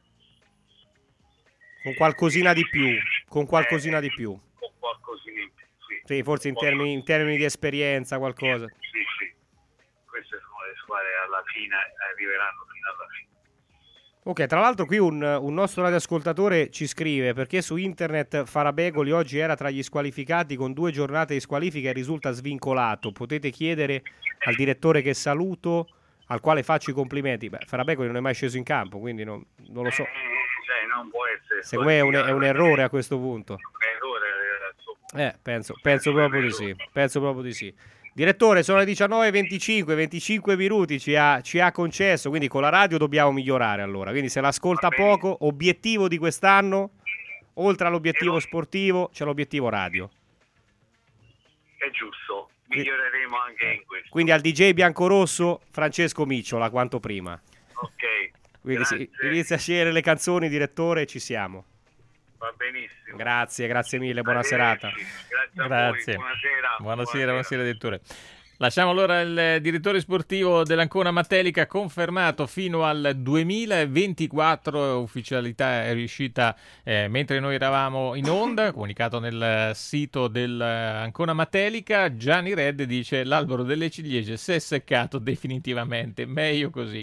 Con qualcosina di più, Con qualcosina di più. Con qualcosina in più, sì. Sì, forse in termini di esperienza qualcosa. Sì, queste sono le squadre alla fine, arriveranno fino alla fine. Ok, tra l'altro qui un nostro radioascoltatore ci scrive: perché su internet Farabegoli oggi era tra gli squalificati con 2 giornate di squalifica e risulta svincolato. Potete chiedere al direttore che saluto, al quale faccio i complimenti. Beh, Farabegoli non è mai sceso in campo, quindi non lo so. Non può essere. Secondo me è un errore a questo punto. Un errore. Penso proprio di sì. Penso proprio di sì. Direttore, sono le 19:25, 25 minuti ci ha concesso, quindi con la radio dobbiamo migliorare allora. Quindi se l'ascolta poco, obiettivo di quest'anno, oltre all'obiettivo sportivo, c'è l'obiettivo radio. È giusto, miglioreremo anche in questo. Quindi al DJ biancorosso Francesco Micciola, quanto prima. Ok. Quindi inizia a scegliere le canzoni, direttore, ci siamo. Va benissimo. Grazie mille, buona serata. Grazie. Buonasera direttore. Lasciamo allora il direttore sportivo dell'Ancona Matelica, confermato fino al 2024, ufficialità è riuscita mentre noi eravamo in onda, comunicato nel sito dell'Ancona Matelica. Gianni Red dice: l'albero delle ciliegie si è seccato definitivamente, meglio così.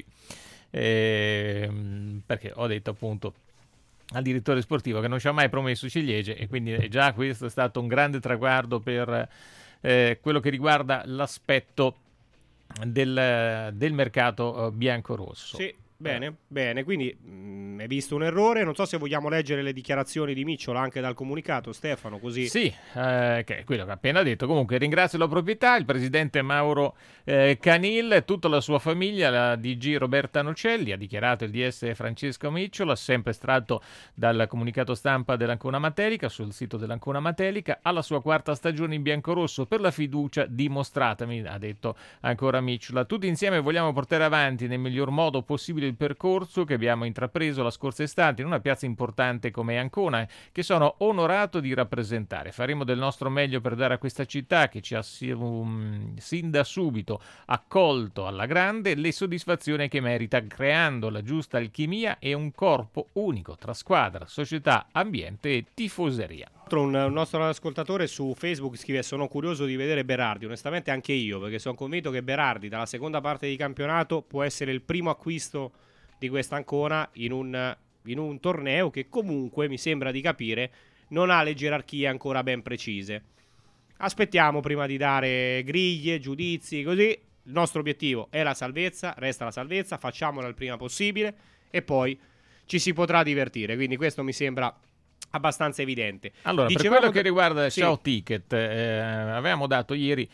Perché ho detto appunto al direttore sportivo che non ci ha mai promesso ciliegie, e quindi già questo è stato un grande traguardo per quello che riguarda l'aspetto del mercato biancorosso. Sì, bene, quindi è visto un errore. Non so se vogliamo leggere le dichiarazioni di Micciola anche dal comunicato, Stefano, così. Sì, che è quello che ha appena detto. Comunque ringrazio la proprietà, il presidente Mauro Canil e tutta la sua famiglia. La DG Roberta Nocelli ha dichiarato il DS Francesco Micciola, sempre estratto dal comunicato stampa dell'Ancona Matelica sul sito dell'Ancona Matelica: alla sua 4ª stagione in biancorosso, per la fiducia dimostratami, ha detto ancora Micciola. Tutti insieme vogliamo portare avanti nel miglior modo possibile il percorso che abbiamo intrapreso la scorsa estate in una piazza importante come Ancona, che sono onorato di rappresentare. Faremo del nostro meglio per dare a questa città, che ci ha sin da subito accolto alla grande, le soddisfazioni che merita, creando la giusta alchimia e un corpo unico tra squadra, società, ambiente e tifoseria. Un nostro ascoltatore su Facebook scrive: sono curioso di vedere Berardi. Onestamente anche io, perché sono convinto che Berardi dalla seconda parte di campionato può essere il primo acquisto di questa Ancona in un torneo che comunque, mi sembra di capire, non ha le gerarchie ancora ben precise. Aspettiamo prima di dare griglie, giudizi, così. Il nostro obiettivo è la salvezza, resta la salvezza, facciamola il prima possibile e poi ci si potrà divertire, quindi questo mi sembra abbastanza evidente. Allora, per quello che riguarda Ciao Ticket, avevamo dato ieri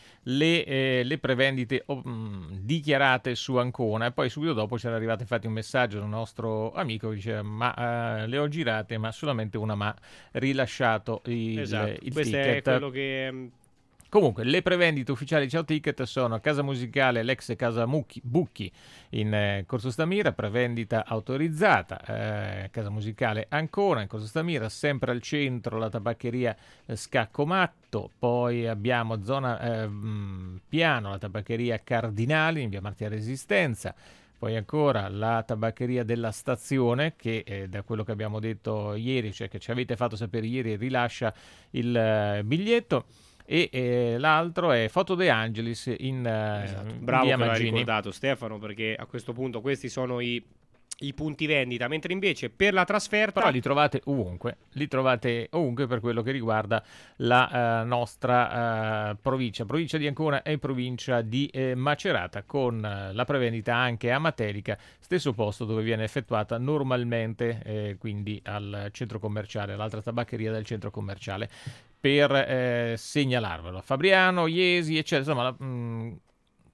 le prevendite dichiarate su Ancona, e poi subito dopo c'era arrivato infatti un messaggio da un nostro amico che diceva: ma le ho girate, ma solamente una mi ha rilasciato il questo ticket. È quello che... Comunque, le prevendite ufficiali Ciao Ticket sono Casa Musicale, l'ex Casa Bucchi in Corso Stamira, prevendita autorizzata, Casa Musicale Ancona in Corso Stamira, sempre al centro la tabaccheria Scaccomatto, poi abbiamo zona Piano, la tabaccheria Cardinali in via Martia Resistenza, poi ancora la tabaccheria della Stazione che da quello che abbiamo detto ieri, cioè che ci avete fatto sapere ieri, rilascia il biglietto. E l'altro è Foto De Angelis in bravo via che l'hai Maggini. ricordato Stefano, perché a questo punto questi sono i punti vendita, mentre invece per la trasferta però li trovate ovunque per quello che riguarda la nostra provincia di Ancona e provincia di Macerata, con la prevendita anche a Matelica, stesso posto dove viene effettuata normalmente, quindi al centro commerciale, l'altra tabaccheria del centro commerciale, per segnalarvelo. Fabriano, Iesi, eccetera, insomma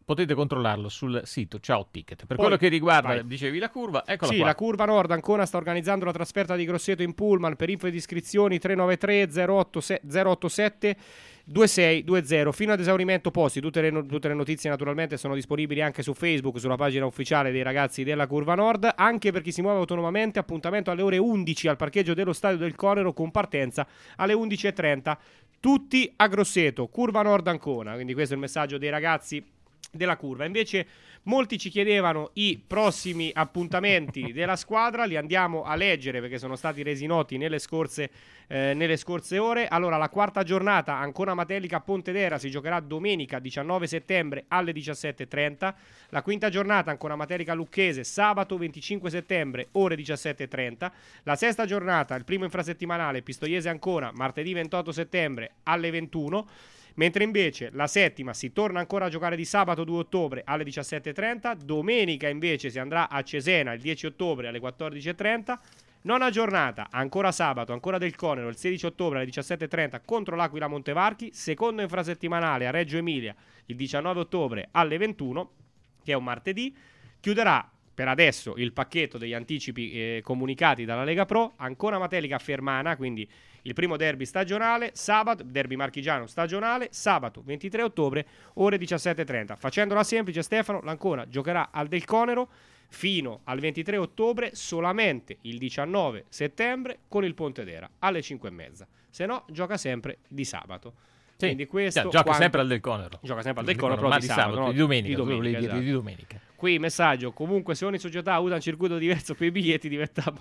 potete controllarlo sul sito Ciao Ticket. Per Poi, quello che riguarda, vai. dicevi, la curva, eccola Sì, qua. la Curva Nord Ancona sta organizzando la trasferta di Grosseto in pullman. Per info ed iscrizioni 393 087 2620 fino ad esaurimento posti. Tutte le notizie naturalmente sono disponibili anche su Facebook, sulla pagina ufficiale dei ragazzi della Curva Nord. Anche per chi si muove autonomamente, appuntamento alle ore 11 al parcheggio dello Stadio del Conero con partenza alle 11:30. Tutti a Grosseto, Curva Nord Ancona. Quindi questo è il messaggio dei ragazzi della curva. Invece molti ci chiedevano i prossimi appuntamenti della squadra, li andiamo a leggere perché sono stati resi noti nelle scorse ore. Allora, la quarta giornata Ancona Matelica Pontedera si giocherà domenica 19 settembre alle 17:30. La quinta giornata Ancona Matelica Lucchese sabato 25 settembre ore 17:30. La sesta giornata, il primo infrasettimanale Pistoiese Ancona martedì 28 settembre alle 21. Mentre invece la settima si torna ancora a giocare di sabato 2 ottobre alle 17:30, domenica invece si andrà a Cesena il 10 ottobre alle 14:30, nona giornata, ancora sabato, ancora del Conero il 16 ottobre alle 17:30 contro l'Aquila Montevarchi, secondo infrasettimanale a Reggio Emilia il 19 ottobre alle 21, che è un martedì, chiuderà per adesso il pacchetto degli anticipi comunicati dalla Lega Pro, Ancona Matelica Fermana, quindi il primo derby stagionale, sabato, derby marchigiano stagionale, sabato 23 ottobre, ore 17:30. Facendola semplice, Stefano, l'Ancona giocherà al Del Conero fino al 23 ottobre, solamente il 19 settembre con il Pontedera alle 5:30. Se no, gioca sempre di sabato. Sì, quindi questo gioca sempre al Del Conero. Gioca sempre al Del Conero, però ma di sabato, no? di domenica, esatto. di domenica. Qui messaggio, comunque se ogni società usa un circuito diverso per i biglietti diventavo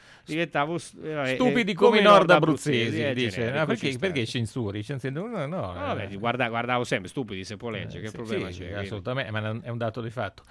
stupidi come i nord abruzzesi, dice. Perché censuri? No, vabbè, guardavo sempre stupidi, se può leggere, che problema sì, c'è? Assolutamente, ma è un dato di fatto.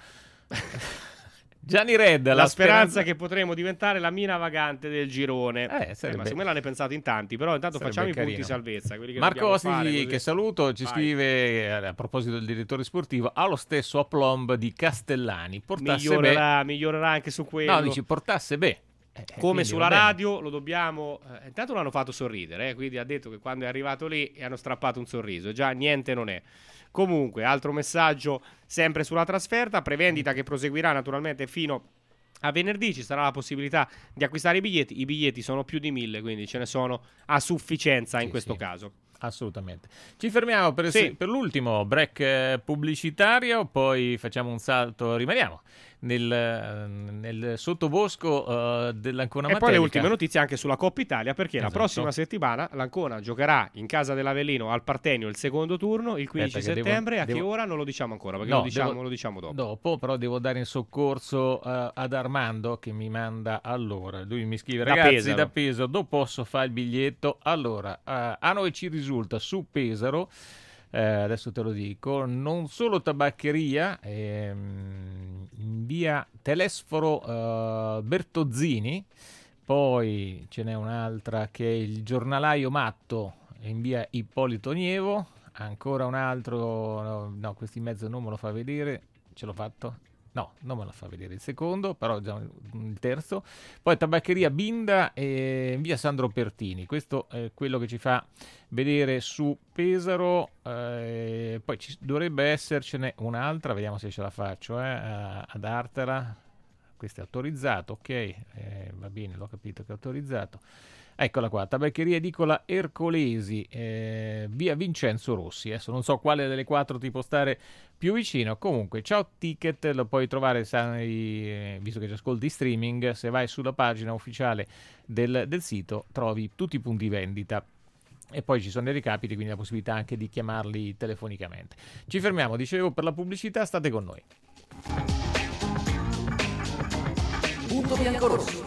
Gianni Red, la speranza che potremo diventare la mina vagante del girone. Ma secondo me l'hanno pensato in tanti, però intanto facciamo i punti salvezza. Che Marco Ostigi, che saluto, ci scrive a proposito del direttore sportivo, ha lo stesso aplomb di Castellani. Migliorerà anche su quello. No, dici, portasse come sulla radio lo dobbiamo intanto l'hanno fatto sorridere, quindi ha detto che quando è arrivato lì e hanno strappato un sorriso, già niente non è. Comunque, altro messaggio sempre sulla trasferta, prevendita che proseguirà naturalmente fino a venerdì, ci sarà la possibilità di acquistare i biglietti sono più di 1000, quindi ce ne sono a sufficienza in questo caso. Assolutamente. Ci fermiamo per l'ultimo break pubblicitario, poi facciamo un salto, rimaniamo nel sottobosco dell'Ancona Matelica. E poi le ultime notizie anche sulla Coppa Italia, perché la prossima settimana l'Ancona giocherà in casa dell'Avellino al Partenio il secondo turno, il 15 settembre. A che ora non lo diciamo ancora, perché lo diciamo dopo. Dopo, però devo dare in soccorso ad Armando che mi manda allora. Lui mi scrive, ragazzi, da Pesaro, dove posso fare il biglietto? Allora, a noi ci risulta su Pesaro, adesso te lo dico, non solo tabaccheria, in via Telesforo Bertozzini, poi ce n'è un'altra che è il Giornalaio Matto in via Ippolito Nievo, ancora un altro, no, questo in mezzo non me lo fa vedere, ce l'ho fatto? No, non me la fa vedere il secondo, però già il terzo. Poi tabaccheria Binda e via Sandro Pertini. Questo è quello che ci fa vedere su Pesaro. Poi dovrebbe essercene un'altra, vediamo se ce la faccio, ad Artera. Questo è autorizzato, ok, va bene, l'ho capito che è autorizzato. Eccola qua, tabaccheria edicola Ercolesi, via Vincenzo Rossi. Adesso non so quale delle quattro ti può stare più vicino. Comunque, Ciao Ticket lo puoi trovare, visto che ci ascolti streaming, se vai sulla pagina ufficiale del sito trovi tutti i punti vendita. E poi ci sono i recapiti, quindi la possibilità anche di chiamarli telefonicamente. Ci fermiamo, dicevo, per la pubblicità, state con noi. Punto biancorosso.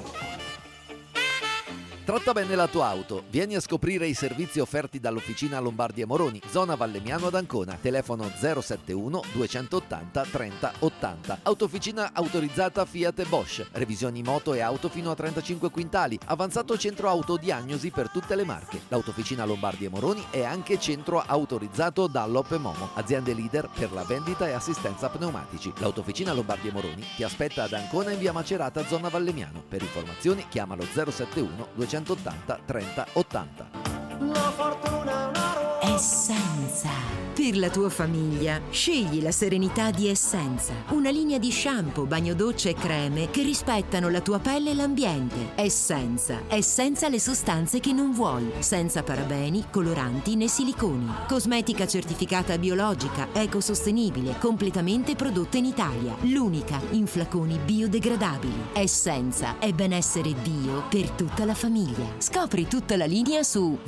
Tratta bene la tua auto. Vieni a scoprire i servizi offerti dall'Officina Lombardi e Moroni, zona Vallemmiano ad Ancona. Telefono 071 280 30 80. Autofficina autorizzata Fiat e Bosch. Revisioni moto e auto fino a 35 quintali. Avanzato centro autodiagnosi per tutte le marche. L'Autofficina Lombardi e Moroni è anche centro autorizzato Dunlop e Momo, aziende leader per la vendita e assistenza pneumatici. L'Autofficina Lombardi e Moroni ti aspetta ad Ancona in via Macerata, zona Vallemmiano. Per informazioni chiamalo 071 280 30 80. La fortuna è una Essenza per Per la tua famiglia, scegli la serenità di Essenza, una linea di shampoo, bagno-docce e creme che rispettano la tua pelle e l'ambiente. Essenza le sostanze che non vuoi, senza parabeni, coloranti né siliconi. Cosmetica certificata biologica, ecosostenibile, completamente prodotta in Italia. L'unica in flaconi biodegradabili. Essenza è benessere bio per tutta la famiglia. Scopri tutta la linea su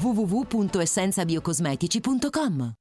www.essenzabiocosmetici.com.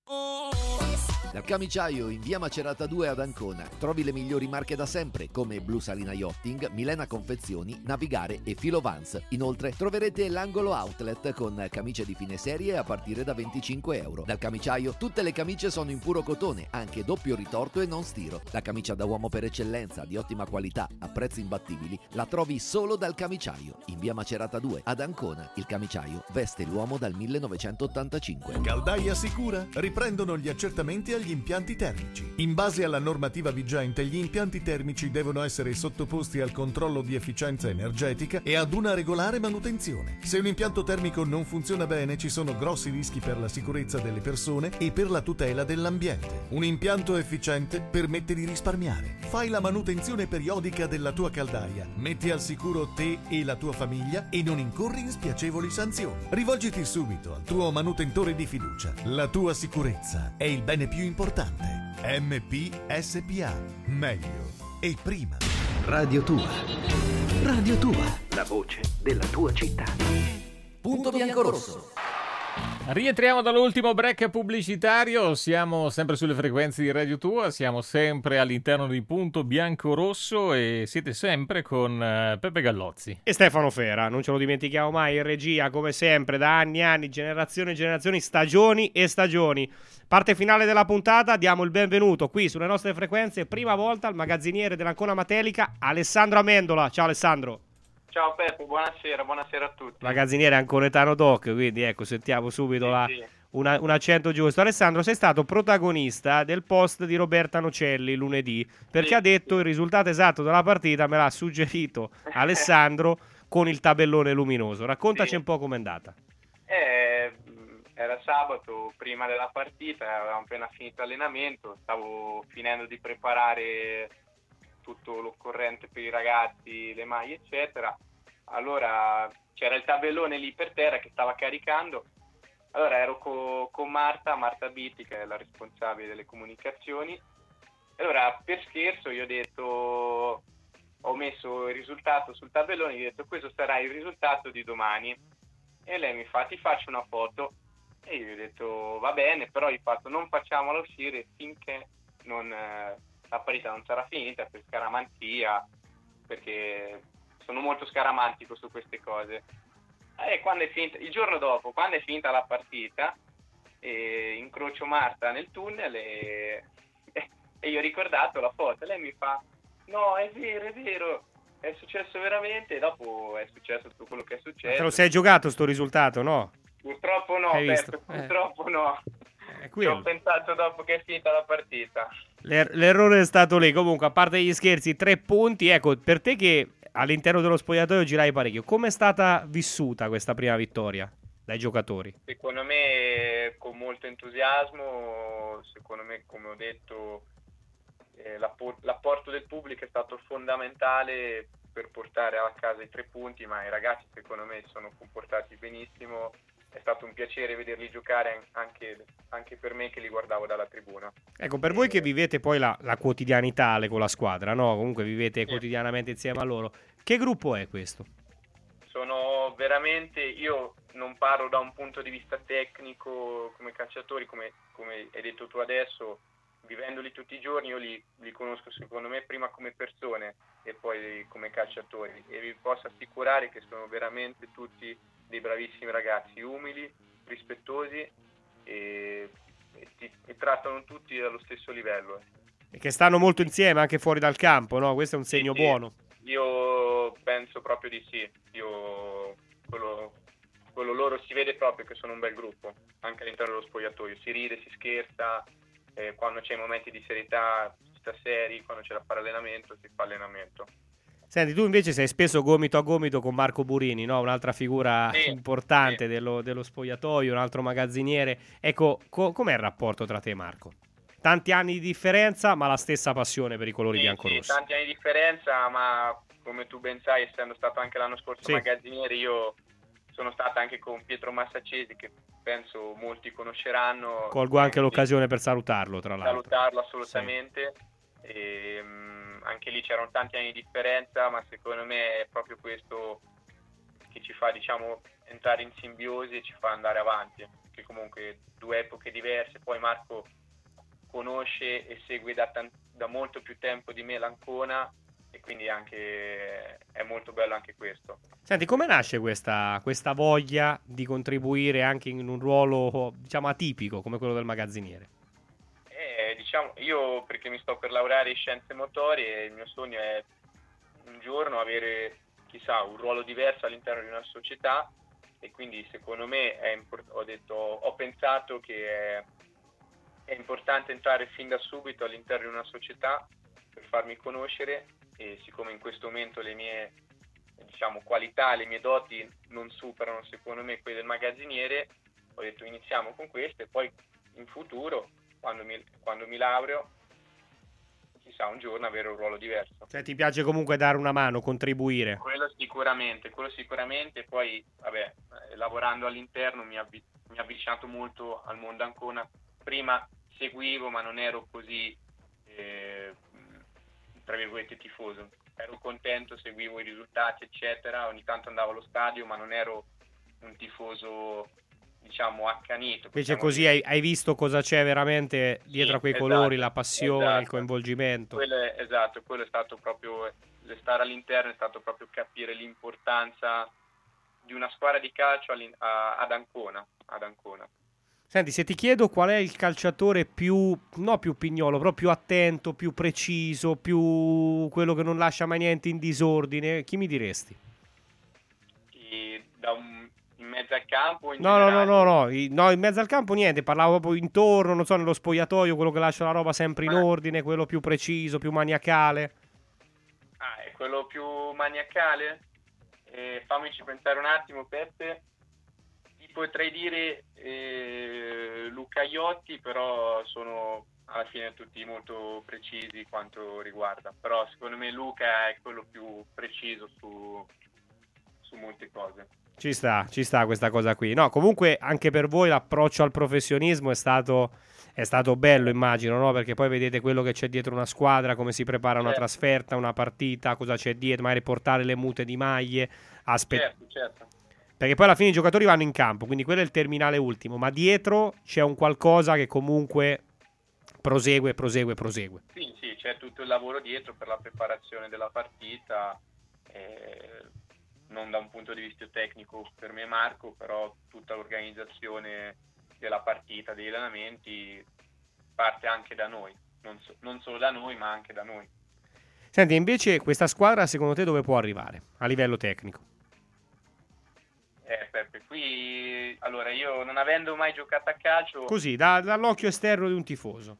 Dal Camiciaio in via Macerata 2 ad Ancona trovi le migliori marche da sempre come Blu Salina Yachting, Milena Confezioni, Navigare e Filo Vans. Inoltre troverete l'angolo outlet con camicie di fine serie a partire da €25. Dal Camiciaio tutte le camicie sono in puro cotone, anche doppio ritorto e non stiro. La camicia da uomo per eccellenza, di ottima qualità, a prezzi imbattibili, la trovi solo dal Camiciaio in via Macerata 2 ad Ancona. Il Camiciaio veste l'uomo dal 1985. Caldaia Sicura riprendono gli accertamenti agli impianti termici. In base alla normativa vigente, gli impianti termici devono essere sottoposti al controllo di efficienza energetica e ad una regolare manutenzione. Se un impianto termico non funziona bene, ci sono grossi rischi per la sicurezza delle persone e per la tutela dell'ambiente. Un impianto efficiente permette di risparmiare. Fai la manutenzione periodica della tua caldaia, metti al sicuro te e la tua famiglia e non incorri in spiacevoli sanzioni. Rivolgiti subito al tuo manutentore di fiducia. La tua sicurezza è il bene più importante. MP SPA. Meglio e prima. Radio Tua. Radio Tua. La voce della tua città. Punto biancorosso. Rientriamo dall'ultimo break pubblicitario, siamo sempre sulle frequenze di Radio Tua, siamo sempre all'interno di Punto Biancorosso e siete sempre con Peppe Gallozzi e Stefano Fera, non ce lo dimentichiamo mai, in regia come sempre da anni e anni, generazioni e generazioni, stagioni e stagioni. Parte finale della puntata, diamo il benvenuto qui sulle nostre frequenze, prima volta al magazziniere dell'Ancona Matelica, Alessandro Amendola. Ciao Alessandro. Ciao Peppe, buonasera a tutti. Magazziniere anconetano doc, quindi ecco, sentiamo subito un accento giusto. Alessandro, sei stato protagonista del post di Roberta Nocelli lunedì, perché ha detto il risultato esatto della partita, me l'ha suggerito Alessandro con il tabellone luminoso. Raccontaci un po' com'è andata. Era sabato, prima della partita, avevamo appena finito allenamento, stavo finendo di preparare tutto l'occorrente per i ragazzi, le maglie eccetera. Allora c'era il tabellone lì per terra che stava caricando, allora ero con Marta Bitti, che è la responsabile delle comunicazioni. Allora per scherzo io ho detto, ho messo il risultato sul tabellone, gli ho detto questo sarà il risultato di domani, e lei mi fa ti faccio una foto, e io gli ho detto va bene, però gli ho fatto non facciamola uscire finché la partita non sarà finita, per scaramanzia, perché sono molto scaramantico su queste cose. E quando è finita, il giorno dopo, quando è finita la partita, incrocio Marta nel tunnel e io ho ricordato la foto, e lei mi fa no, è vero, è successo veramente, e dopo è successo tutto quello che è successo. Te lo sei giocato sto risultato, no? Purtroppo no, Peppe, purtroppo no. Ci ho pensato dopo che è finita la partita. L'errore è stato lì. Comunque, a parte gli scherzi, 3 punti. Ecco, per te che all'interno dello spogliatoio girai parecchio, come è stata vissuta questa prima vittoria dai giocatori? Secondo me con molto entusiasmo, secondo me, come ho detto, l'apporto del pubblico è stato fondamentale per portare a casa i 3 punti, ma i ragazzi secondo me si sono comportati benissimo. È stato un piacere vederli giocare anche per me che li guardavo dalla tribuna. Ecco, per voi che vivete poi la quotidianità con la squadra, no? Comunque vivete quotidianamente insieme a loro. Che gruppo è questo? Sono veramente, io non parlo da un punto di vista tecnico come calciatori, come hai detto tu adesso, vivendoli tutti i giorni io li conosco secondo me prima come persone e poi come calciatori, e vi posso assicurare che sono veramente tutti dei bravissimi ragazzi, umili, rispettosi e trattano tutti allo stesso livello. E che stanno molto insieme anche fuori dal campo, no? Questo è un segno buono. Io penso proprio di sì. Quello loro si vede proprio che sono un bel gruppo, anche all'interno dello spogliatoio. Si ride, si scherza, quando c'è i momenti di serietà si sta seri, quando c'è da fare allenamento si fa allenamento. Senti, tu invece sei spesso gomito a gomito con Marco Burini, no? Un'altra figura importante dello spogliatoio, un altro magazziniere. Ecco, com'è il rapporto tra te e Marco? Tanti anni di differenza, ma la stessa passione per i colori biancorossi. Sì, tanti anni di differenza, ma come tu ben sai, essendo stato anche l'anno scorso magazziniere, io sono stato anche con Pietro Massacesi, che penso molti conosceranno. Colgo anche l'occasione per salutarlo, tra l'altro. Salutarlo assolutamente. Sì. E, anche lì c'erano tanti anni di differenza, ma secondo me è proprio questo che ci fa, diciamo, entrare in simbiosi e ci fa andare avanti, che comunque due epoche diverse. Poi Marco conosce e segue da molto più tempo di me l'Ancona, e quindi anche è molto bello anche questo. Senti, come nasce questa voglia di contribuire anche in un ruolo, diciamo, atipico come quello del magazziniere? Diciamo, io perché mi sto per laureare in scienze motorie, e il mio sogno è un giorno avere, chissà, un ruolo diverso all'interno di una società, e quindi secondo me ho pensato che è importante entrare fin da subito all'interno di una società per farmi conoscere, e siccome in questo momento le mie, diciamo, qualità, le mie doti non superano secondo me quelle del magazziniere, ho detto iniziamo con queste, e poi in futuro quando mi laureo, chissà, un giorno avere un ruolo diverso. Cioè ti piace comunque dare una mano, contribuire? Quello sicuramente, poi vabbè, lavorando all'interno mi ha avvicinato molto al mondo Ancona. Prima seguivo, ma non ero così, tra virgolette, tifoso. Ero contento, seguivo i risultati, eccetera, ogni tanto andavo allo stadio, ma non ero un tifoso, diciamo, accanito. Invece così hai visto cosa c'è veramente dietro a quei colori, la passione, il coinvolgimento. Quello è stato proprio, stare all'interno è stato proprio capire l'importanza di una squadra di calcio ad Ancona. Senti, se ti chiedo qual è il calciatore no più pignolo, però più attento, più preciso, più quello che non lascia mai niente in disordine, chi mi diresti? In mezzo al campo? No, in mezzo al campo niente, parlavo proprio intorno, non so, nello spogliatoio, quello che lascia la roba sempre in ordine, quello più preciso, più maniacale. Ah, è quello più maniacale? Fammici pensare un attimo, Peppe. Ti potrei dire Luca Iotti, però sono alla fine tutti molto precisi quanto riguarda. Però secondo me Luca è quello più preciso su molte cose. Ci sta questa cosa qui. No, comunque anche per voi l'approccio al professionismo è stato bello, immagino, no? Perché poi vedete quello che c'è dietro una squadra, come si prepara una trasferta, una partita, cosa c'è dietro, magari portare le mute di maglie, Certo. Perché poi alla fine i giocatori vanno in campo, quindi quello è il terminale ultimo, ma dietro c'è un qualcosa che comunque prosegue. Sì, c'è tutto il lavoro dietro per la preparazione della partita, non da un punto di vista tecnico per me e Marco, però tutta l'organizzazione della partita, degli allenamenti parte anche da noi, non solo da noi ma anche da noi. Senti, invece questa squadra secondo te dove può arrivare a livello tecnico? Peppe, qui allora io non avendo mai giocato a calcio, così dall'occhio esterno di un tifoso,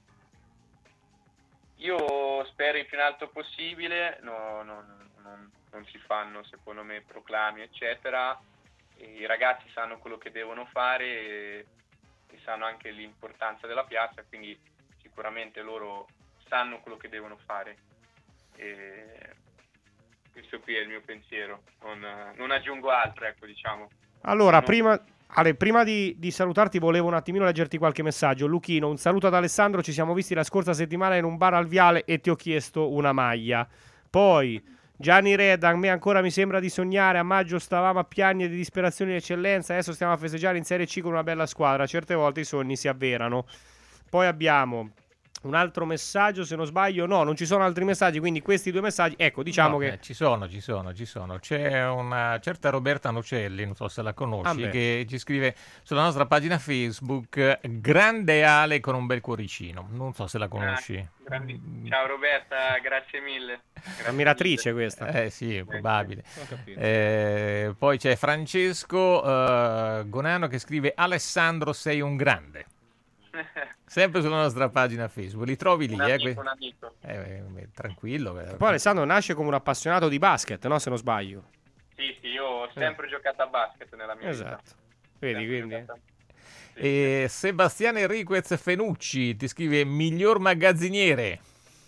io spero il più in alto possibile, non si fanno secondo me proclami eccetera, i ragazzi sanno quello che devono fare e sanno anche l'importanza della piazza, quindi sicuramente loro sanno quello che devono fare, e questo qui è il mio pensiero, non aggiungo altro, ecco, diciamo. Allora, prima di salutarti volevo un attimino leggerti qualche messaggio. Luchino, un saluto ad Alessandro, ci siamo visti la scorsa settimana in un bar al Viale e ti ho chiesto una maglia. Poi Gianni Reda, a me ancora mi sembra di sognare, a maggio stavamo a piangere di disperazione di eccellenza, adesso stiamo a festeggiare in Serie C con una bella squadra, certe volte i sogni si avverano. Poi abbiamo un altro messaggio, se non sbaglio, no, non ci sono altri messaggi, quindi questi due messaggi, ecco, diciamo che... Ci sono. C'è una certa Roberta Nocelli, non so se la conosci, che ci scrive sulla nostra pagina Facebook, grande Ale con un bel cuoricino, non so se la conosci. Ciao Roberta, grazie mille. Ammiratrice questa. Sì, è probabile. Poi c'è Francesco Gonano che scrive, Alessandro sei un grande. Sempre sulla nostra pagina Facebook, li trovi lì. Un amico. Tranquillo. Poi Alessandro nasce come un appassionato di basket, no? Se non sbaglio. Sì, io ho sempre giocato a basket nella mia vita. Esatto. Vedi, quindi. E Sebastiano Enriquez Fenucci ti scrive miglior magazziniere.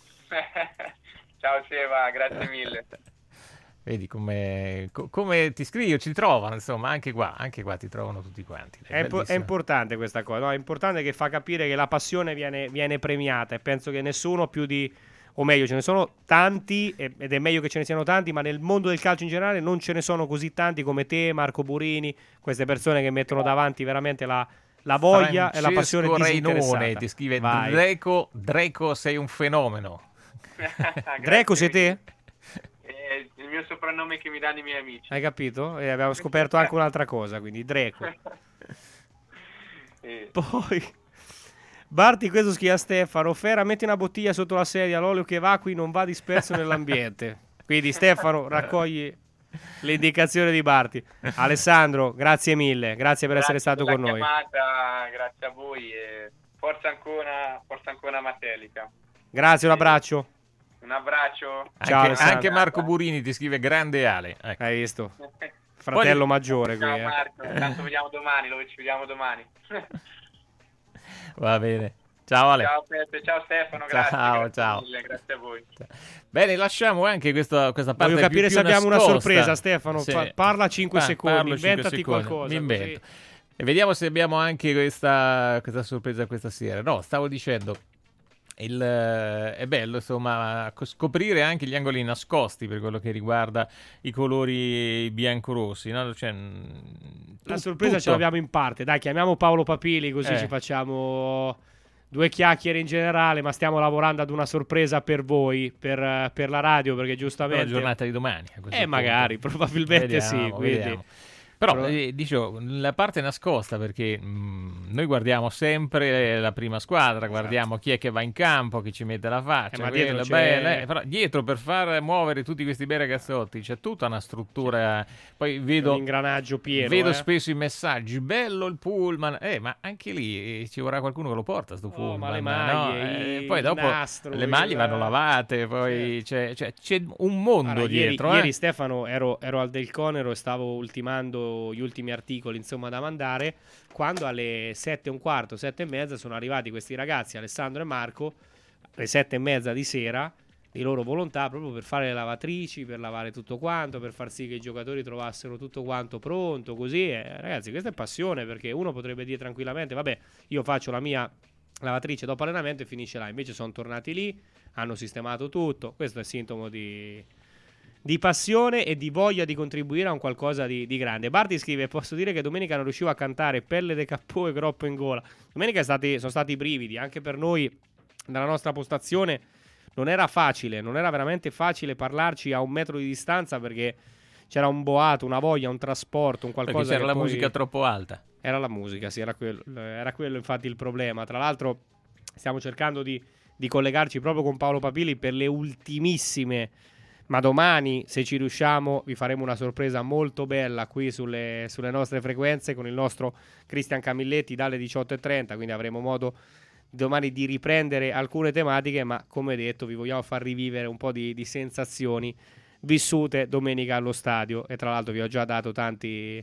Ciao Seba, grazie mille. Vedi come ti scrivi, ci trovano, insomma, anche qua ti trovano tutti quanti. È importante questa cosa, no? È importante che fa capire che la passione viene premiata, e penso che nessuno più di, o meglio, ce ne sono tanti, ed è meglio che ce ne siano tanti, ma nel mondo del calcio in generale non ce ne sono così tanti come te, Marco Burini, queste persone che mettono davanti veramente la voglia e la passione disinteressata. Reinone ti scrive Dreco sei un fenomeno. Dreco sei te? Il mio soprannome che mi danno i miei amici. Hai capito? E abbiamo scoperto anche un'altra cosa, quindi Dreco. Poi Barti, questo scrive a Stefano: Fera, metti una bottiglia sotto la sedia, l'olio che evacui non va disperso nell'ambiente. Quindi Stefano raccogli le indicazioni di Barti. Alessandro, grazie mille, grazie per essere stato con noi. Grazie a voi e forza ancora Matelica. Grazie, un abbraccio. Un abbraccio. Ciao, anche Marco Burini ti scrive grande Ale. Ecco. Hai visto? Fratello maggiore. Ciao qui, Marco, tanto vediamo domani, ci vediamo domani. Va bene. Ciao Ale. Ciao Peppe, ciao Stefano, grazie. Ciao. Mille, grazie a voi. Bene, lasciamo anche questa parte. Voglio capire più se abbiamo nascosta. una sorpresa, Stefano. Sì. Parla 5 secondi, inventati 5 secondi. qualcosa. Mi invento. E vediamo se abbiamo anche questa sorpresa questa sera. No, stavo dicendo, è bello insomma scoprire anche gli angoli nascosti per quello che riguarda i colori biancorossi, no? Cioè, la sorpresa ce l'abbiamo in parte. Dai, chiamiamo Paolo Papili, così ci facciamo due chiacchiere in generale, ma stiamo lavorando ad una sorpresa per voi, per la radio, perché giustamente la giornata di domani magari, probabilmente vediamo, sì, quindi. Però dicevo, la parte nascosta, perché noi guardiamo sempre la prima squadra, guardiamo chi è che va in campo, chi ci mette la faccia, ma dietro c'è... però dietro, per far muovere tutti questi bei ragazzotti c'è tutta una struttura. Poi vedo l'ingranaggio pieno, vedo spesso i messaggi, bello il pullman, ma anche lì ci vorrà qualcuno che lo porta sto pullman, ma le maglie, poi dopo nastro, le maglie vanno lavate, poi c'è un mondo dietro. Ieri Stefano ero al Del Conero e stavo ultimando gli ultimi articoli insomma da mandare, quando alle 7:15, 7:30 sono arrivati questi ragazzi, Alessandro e Marco, alle 7:30 di sera, di loro volontà, proprio per fare le lavatrici, per lavare tutto quanto, per far sì che i giocatori trovassero tutto quanto pronto, così. Ragazzi, questa è passione, perché uno potrebbe dire tranquillamente: vabbè, io faccio la mia lavatrice dopo allenamento e finisce là. Invece sono tornati lì, hanno sistemato tutto. Questo è sintomo di passione e di voglia di contribuire a un qualcosa di grande. Barti scrive: posso dire che domenica non riuscivo a cantare Pelle de Cappò e Groppo in gola. Domenica sono stati brividi, anche per noi dalla nostra postazione non era veramente facile parlarci a 1 metro di distanza, perché c'era un boato, una voglia, un trasporto, un qualcosa. Perché c'era la musica troppo alta. Era la musica, sì, era quello infatti il problema. Tra l'altro stiamo cercando di collegarci proprio con Paolo Papili per le ultimissime. Ma domani, se ci riusciamo, vi faremo una sorpresa molto bella qui sulle nostre frequenze con il nostro Cristian Camilletti dalle 18:30, quindi avremo modo domani di riprendere alcune tematiche, ma come detto vi vogliamo far rivivere un po' di sensazioni vissute domenica allo stadio, e tra l'altro vi ho già dato tanti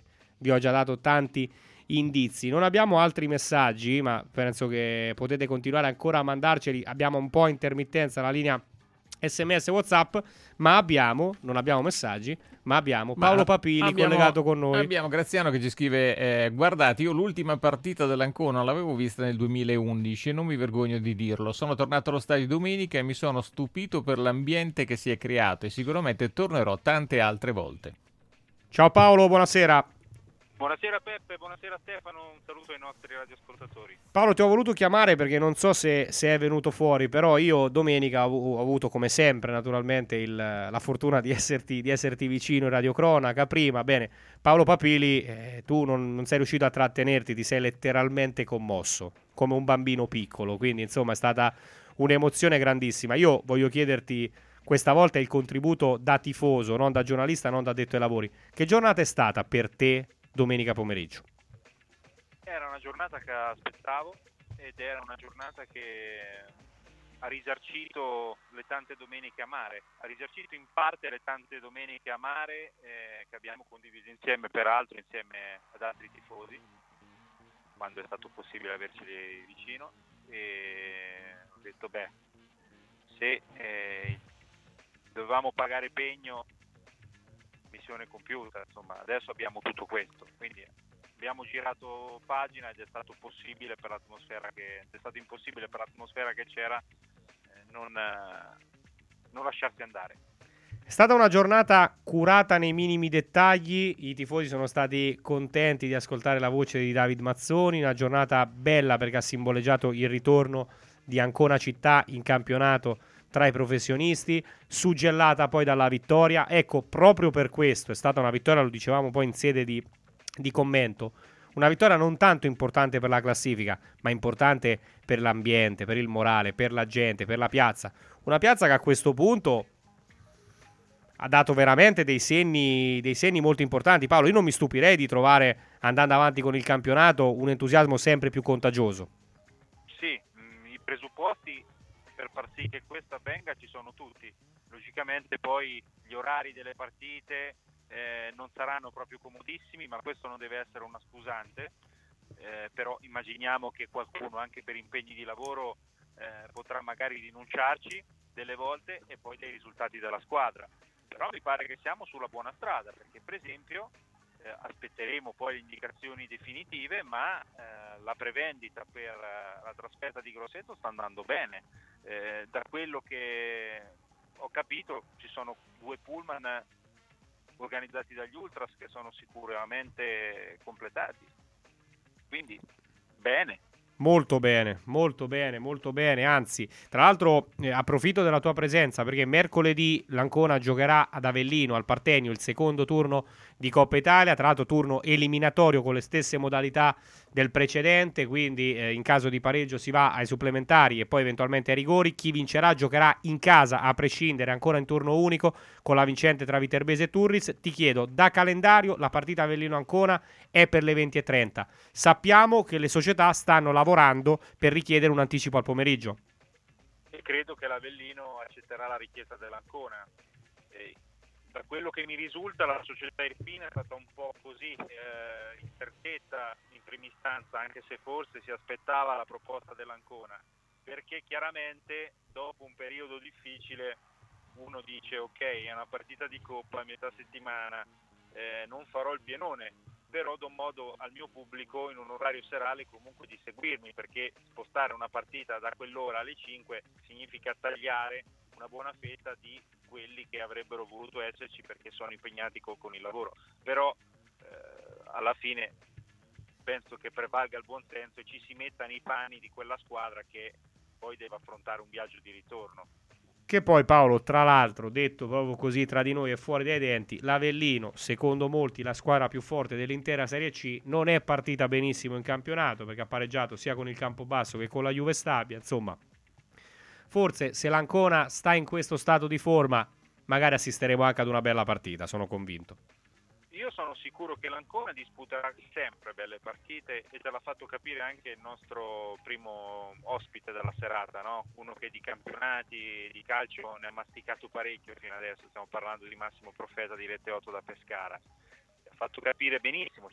indizi. Non abbiamo altri messaggi, ma penso che potete continuare ancora a mandarceli. Abbiamo un po' a intermittenza la linea SMS WhatsApp, ma non abbiamo messaggi, ma abbiamo Paolo Papili collegato con noi. Abbiamo Graziano che ci scrive: guardate, io l'ultima partita dell'Ancona l'avevo vista nel 2011 e non mi vergogno di dirlo. Sono tornato allo stadio domenica e mi sono stupito per l'ambiente che si è creato, e sicuramente tornerò tante altre volte. Ciao Paolo, buonasera. Buonasera Peppe, buonasera Stefano, un saluto ai nostri radioascoltatori. Paolo, ti ho voluto chiamare perché non so se è venuto fuori, però io domenica ho avuto, come sempre naturalmente, la fortuna di esserti vicino in radiocronaca prima. Bene, Paolo Papili, tu non sei riuscito a trattenerti, ti sei letteralmente commosso, come un bambino piccolo, quindi insomma è stata un'emozione grandissima. Io voglio chiederti questa volta il contributo da tifoso, non da giornalista, non da addetto ai lavori. Che giornata è stata per te domenica pomeriggio? Era una giornata che aspettavo, ed era una giornata che ha risarcito le tante domeniche amare, ha risarcito in parte le tante domeniche amare che abbiamo condiviso insieme, peraltro insieme ad altri tifosi, quando è stato possibile averceli vicino, e ho detto se dovevamo pagare pegno, missione compiuta, insomma adesso abbiamo tutto questo, quindi abbiamo girato pagina ed è stato possibile per l'atmosfera che c'era non lasciarsi andare. È stata una giornata curata nei minimi dettagli, i tifosi sono stati contenti di ascoltare la voce di David Mazzoni, una giornata bella perché ha simboleggiato il ritorno di Ancona Città in campionato tra i professionisti, suggellata poi dalla vittoria. Ecco, proprio per questo è stata una vittoria, lo dicevamo poi in sede di commento, una vittoria non tanto importante per la classifica, ma importante per l'ambiente, per il morale, per la gente, per la piazza. Una piazza che a questo punto ha dato veramente dei segni molto importanti. Paolo, io non mi stupirei di trovare, andando avanti con il campionato, un entusiasmo sempre più contagioso. Sì, i presupposti per far sì che questo avvenga ci sono tutti. Logicamente poi gli orari delle partite non saranno proprio comodissimi, ma questo non deve essere una scusante, però immaginiamo che qualcuno anche per impegni di lavoro potrà magari rinunciarci delle volte e poi dei risultati della squadra, però mi pare che siamo sulla buona strada, perché per esempio aspetteremo poi le indicazioni definitive, ma la prevendita per la trasferta di Grosseto sta andando bene, da quello che ho capito ci sono 2 pullman organizzati dagli Ultras che sono sicuramente completati, quindi bene. Molto bene, molto bene, molto bene. Anzi, tra l'altro approfitto della tua presenza perché mercoledì l'Ancona giocherà ad Avellino al Partenio il secondo turno di Coppa Italia, tra l'altro turno eliminatorio con le stesse modalità del precedente, quindi in caso di pareggio si va ai supplementari e poi eventualmente ai rigori. Chi vincerà giocherà in casa a prescindere, ancora in turno unico con la vincente tra Viterbese e Turris. Ti chiedo, da calendario la partita Avellino-Ancona è per le 20:30. Sappiamo che le società stanno lavorando per richiedere un anticipo al pomeriggio. E credo che l'Avellino accetterà la richiesta dell'Ancona. Da quello che mi risulta la società Irpina è stata un po' così interdetta in prima istanza, anche se forse si aspettava la proposta dell'Ancona, perché chiaramente dopo un periodo difficile uno dice ok, è una partita di Coppa a metà settimana, non farò il pienone, però do modo al mio pubblico in un orario serale comunque di seguirmi, perché spostare una partita da quell'ora alle 5 significa tagliare una buona fetta di quelli che avrebbero voluto esserci perché sono impegnati con il lavoro, però alla fine penso che prevalga il buonsenso e ci si metta nei panni di quella squadra che poi deve affrontare un viaggio di ritorno. Che poi Paolo, tra l'altro, detto proprio così tra di noi e fuori dai denti, l'Avellino, secondo molti la squadra più forte dell'intera Serie C, non è partita benissimo in campionato perché ha pareggiato sia con il Campobasso che con la Juve Stabia, insomma. Forse se l'Ancona sta in questo stato di forma, magari assisteremo anche ad una bella partita, sono convinto. Io sono sicuro che l'Ancona disputerà sempre belle partite e te l'ha fatto capire anche il nostro primo ospite della serata, no? Uno che di campionati di calcio ne ha masticato parecchio fino adesso, stiamo parlando di Massimo Profeta di Rete 8 da Pescara. Ci ha fatto capire benissimo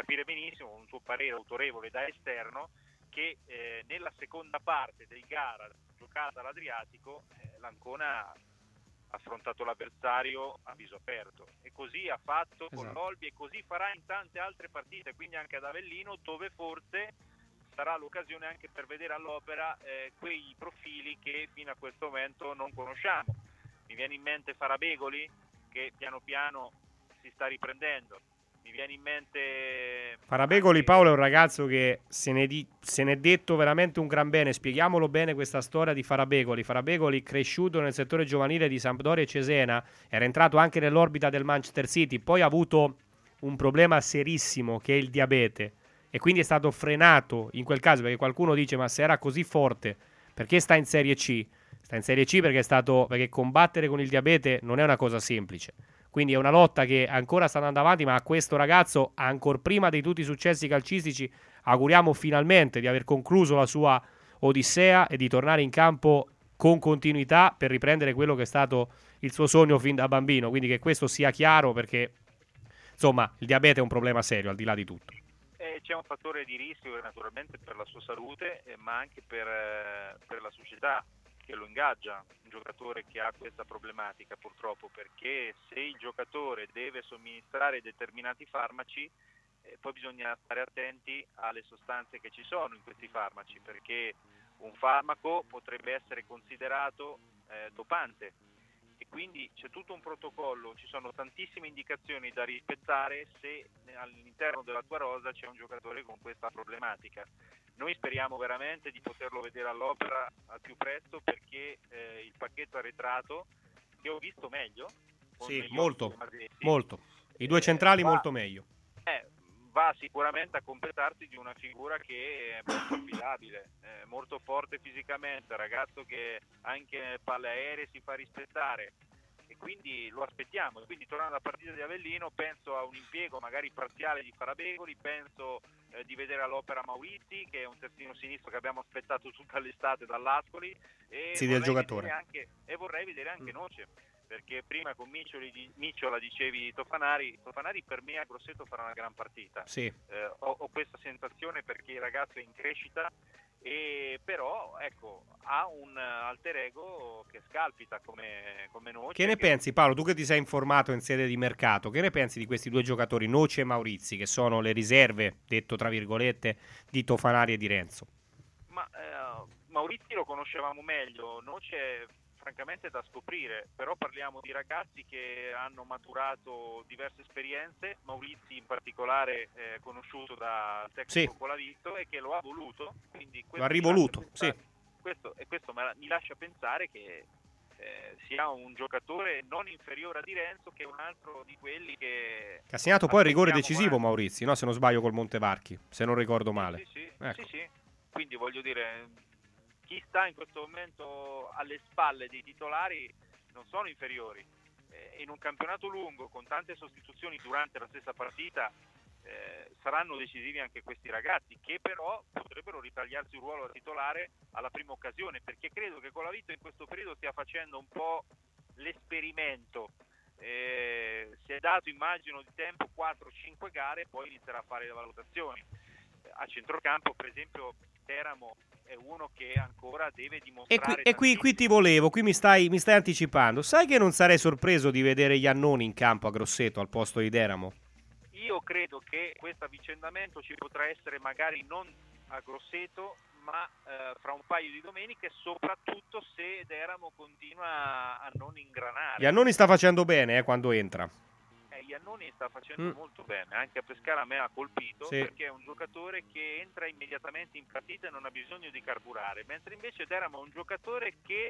un suo parere autorevole da esterno che nella seconda parte del gara giocata all'Adriatico l'Ancona ha affrontato l'avversario a viso aperto e così ha fatto con l'Olbia e così farà in tante altre partite, quindi anche ad Avellino, dove forse sarà l'occasione anche per vedere all'opera quei profili che fino a questo momento non conosciamo. Mi viene in mente Farabegoli che piano piano si sta riprendendo, mi viene in mente Farabegoli, Paolo, è un ragazzo che se ne è detto veramente un gran bene. Spieghiamolo bene questa storia di Farabegoli. Farabegoli, cresciuto nel settore giovanile di Sampdoria e Cesena, era entrato anche nell'orbita del Manchester City, poi ha avuto un problema serissimo che è il diabete e quindi è stato frenato in quel caso, perché qualcuno dice ma se era così forte perché sta in Serie C? Sta in Serie C perché combattere con il diabete non è una cosa semplice. quindi è una lotta che ancora sta andando avanti, ma a questo ragazzo, ancor prima di tutti i successi calcistici, auguriamo finalmente di aver concluso la sua odissea e di tornare in campo con continuità per riprendere quello che è stato il suo sogno fin da bambino, quindi che questo sia chiaro, perché insomma il diabete è un problema serio al di là di tutto. C'è un fattore di rischio naturalmente per la sua salute, ma anche per la società che lo ingaggia, un giocatore che ha questa problematica purtroppo, perché se il giocatore deve somministrare determinati farmaci, poi bisogna stare attenti alle sostanze che ci sono in questi farmaci, perché un farmaco potrebbe essere considerato dopante, e quindi c'è tutto un protocollo, ci sono tantissime indicazioni da rispettare se all'interno della tua rosa c'è un giocatore con questa problematica. Noi speriamo veramente di poterlo vedere all'opera al più presto, perché il pacchetto arretrato, che ho visto meglio, sì, molto, i due centrali molto meglio, va sicuramente a completarsi di una figura che è molto affidabile, molto forte fisicamente, ragazzo che anche nelle palle aeree si fa rispettare, e quindi lo aspettiamo. E quindi, tornando alla partita di Avellino, penso a un impiego magari parziale di Farabegoli, penso di vedere all'opera Maurizi, che è un terzino sinistro che abbiamo aspettato tutta l'estate dall'Ascoli, e del giocatore, vorrei vedere anche Noce, perché prima con Micciola dicevi Tofanari per me a Grosseto farà una gran partita. Sì. Ho questa sensazione, perché il ragazzo è in crescita, e però ecco, ha un alter ego che scalpita come Noce. Che ne pensi, Paolo, tu che ti sei informato in sede di mercato, che ne pensi di questi due giocatori, Noce e Maurizi, che sono le riserve, detto tra virgolette, di Tofanari e di Renzo? Ma Maurizi lo conoscevamo meglio, Noce francamente da scoprire, però parliamo di ragazzi che hanno maturato diverse esperienze, Maurizi in particolare conosciuto dal tecnico Colavito, e che lo ha voluto, quindi lo ha rivoluto, questo mi lascia pensare che sia un giocatore non inferiore a Di Renzo, che è un altro di quelli che ha segnato poi il rigore decisivo Maurizi, no? Se non sbaglio col Montevarchi, se non ricordo male. Sì. Quindi voglio dire, chi sta in questo momento alle spalle dei titolari non sono inferiori. In un campionato lungo, con tante sostituzioni durante la stessa partita, saranno decisivi anche questi ragazzi, che però potrebbero ritagliarsi un ruolo da titolare alla prima occasione, perché credo che Colavito in questo periodo stia facendo un po' l'esperimento. Si è dato, immagino, di tempo 4-5 gare, e poi inizierà a fare le valutazioni. A centrocampo, per esempio, Teramo è uno che ancora deve dimostrare. E qui ti volevo, qui mi stai anticipando. Sai che non sarei sorpreso di vedere Iannoni in campo a Grosseto al posto di Teramo? Io credo che questo avvicendamento ci potrà essere magari non a Grosseto, ma fra un paio di domeniche, soprattutto se Teramo continua a non ingranare. Iannoni sta facendo bene quando entra. Iannoni sta facendo molto bene, anche a Pescara a me ha colpito, perché è un giocatore che entra immediatamente in partita e non ha bisogno di carburare, mentre invece Teramo è un giocatore che,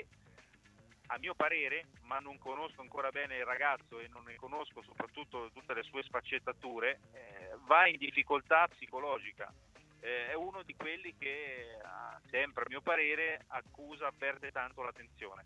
a mio parere, ma non conosco ancora bene il ragazzo e non ne conosco soprattutto tutte le sue sfaccettature, va in difficoltà psicologica. È uno di quelli che sempre, a mio parere, perde tanto l'attenzione.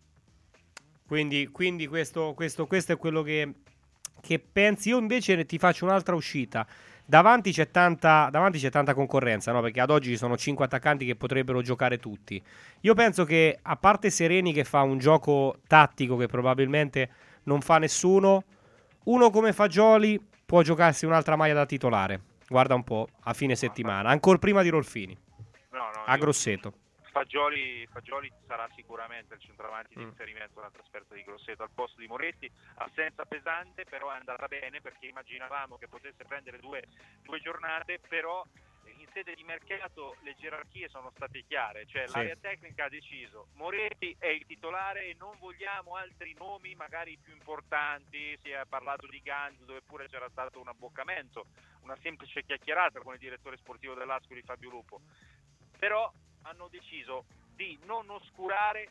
Quindi questo è quello che pensi. Io invece ti faccio un'altra uscita. Davanti c'è tanta concorrenza, no? Perché ad oggi ci sono 5 attaccanti che potrebbero giocare tutti. Io penso che, a parte Sereni che fa un gioco tattico che probabilmente non fa nessuno, uno come Fagioli può giocarsi un'altra maglia da titolare. Guarda un po', a fine settimana, ancora prima di Rolfini, a Grosseto. Fagioli sarà sicuramente il centravanti di riferimento alla trasferta di Grosseto al posto di Moretti, assenza pesante, però è andata bene, perché immaginavamo che potesse prendere due giornate, però in sede di mercato le gerarchie sono state chiare, cioè l'area tecnica ha deciso Moretti è il titolare e non vogliamo altri nomi magari più importanti. Si è parlato di Ganzo, dove pure c'era stato un abboccamento, una semplice chiacchierata con il direttore sportivo dell'Ascoli Fabio Lupo, però hanno deciso di non oscurare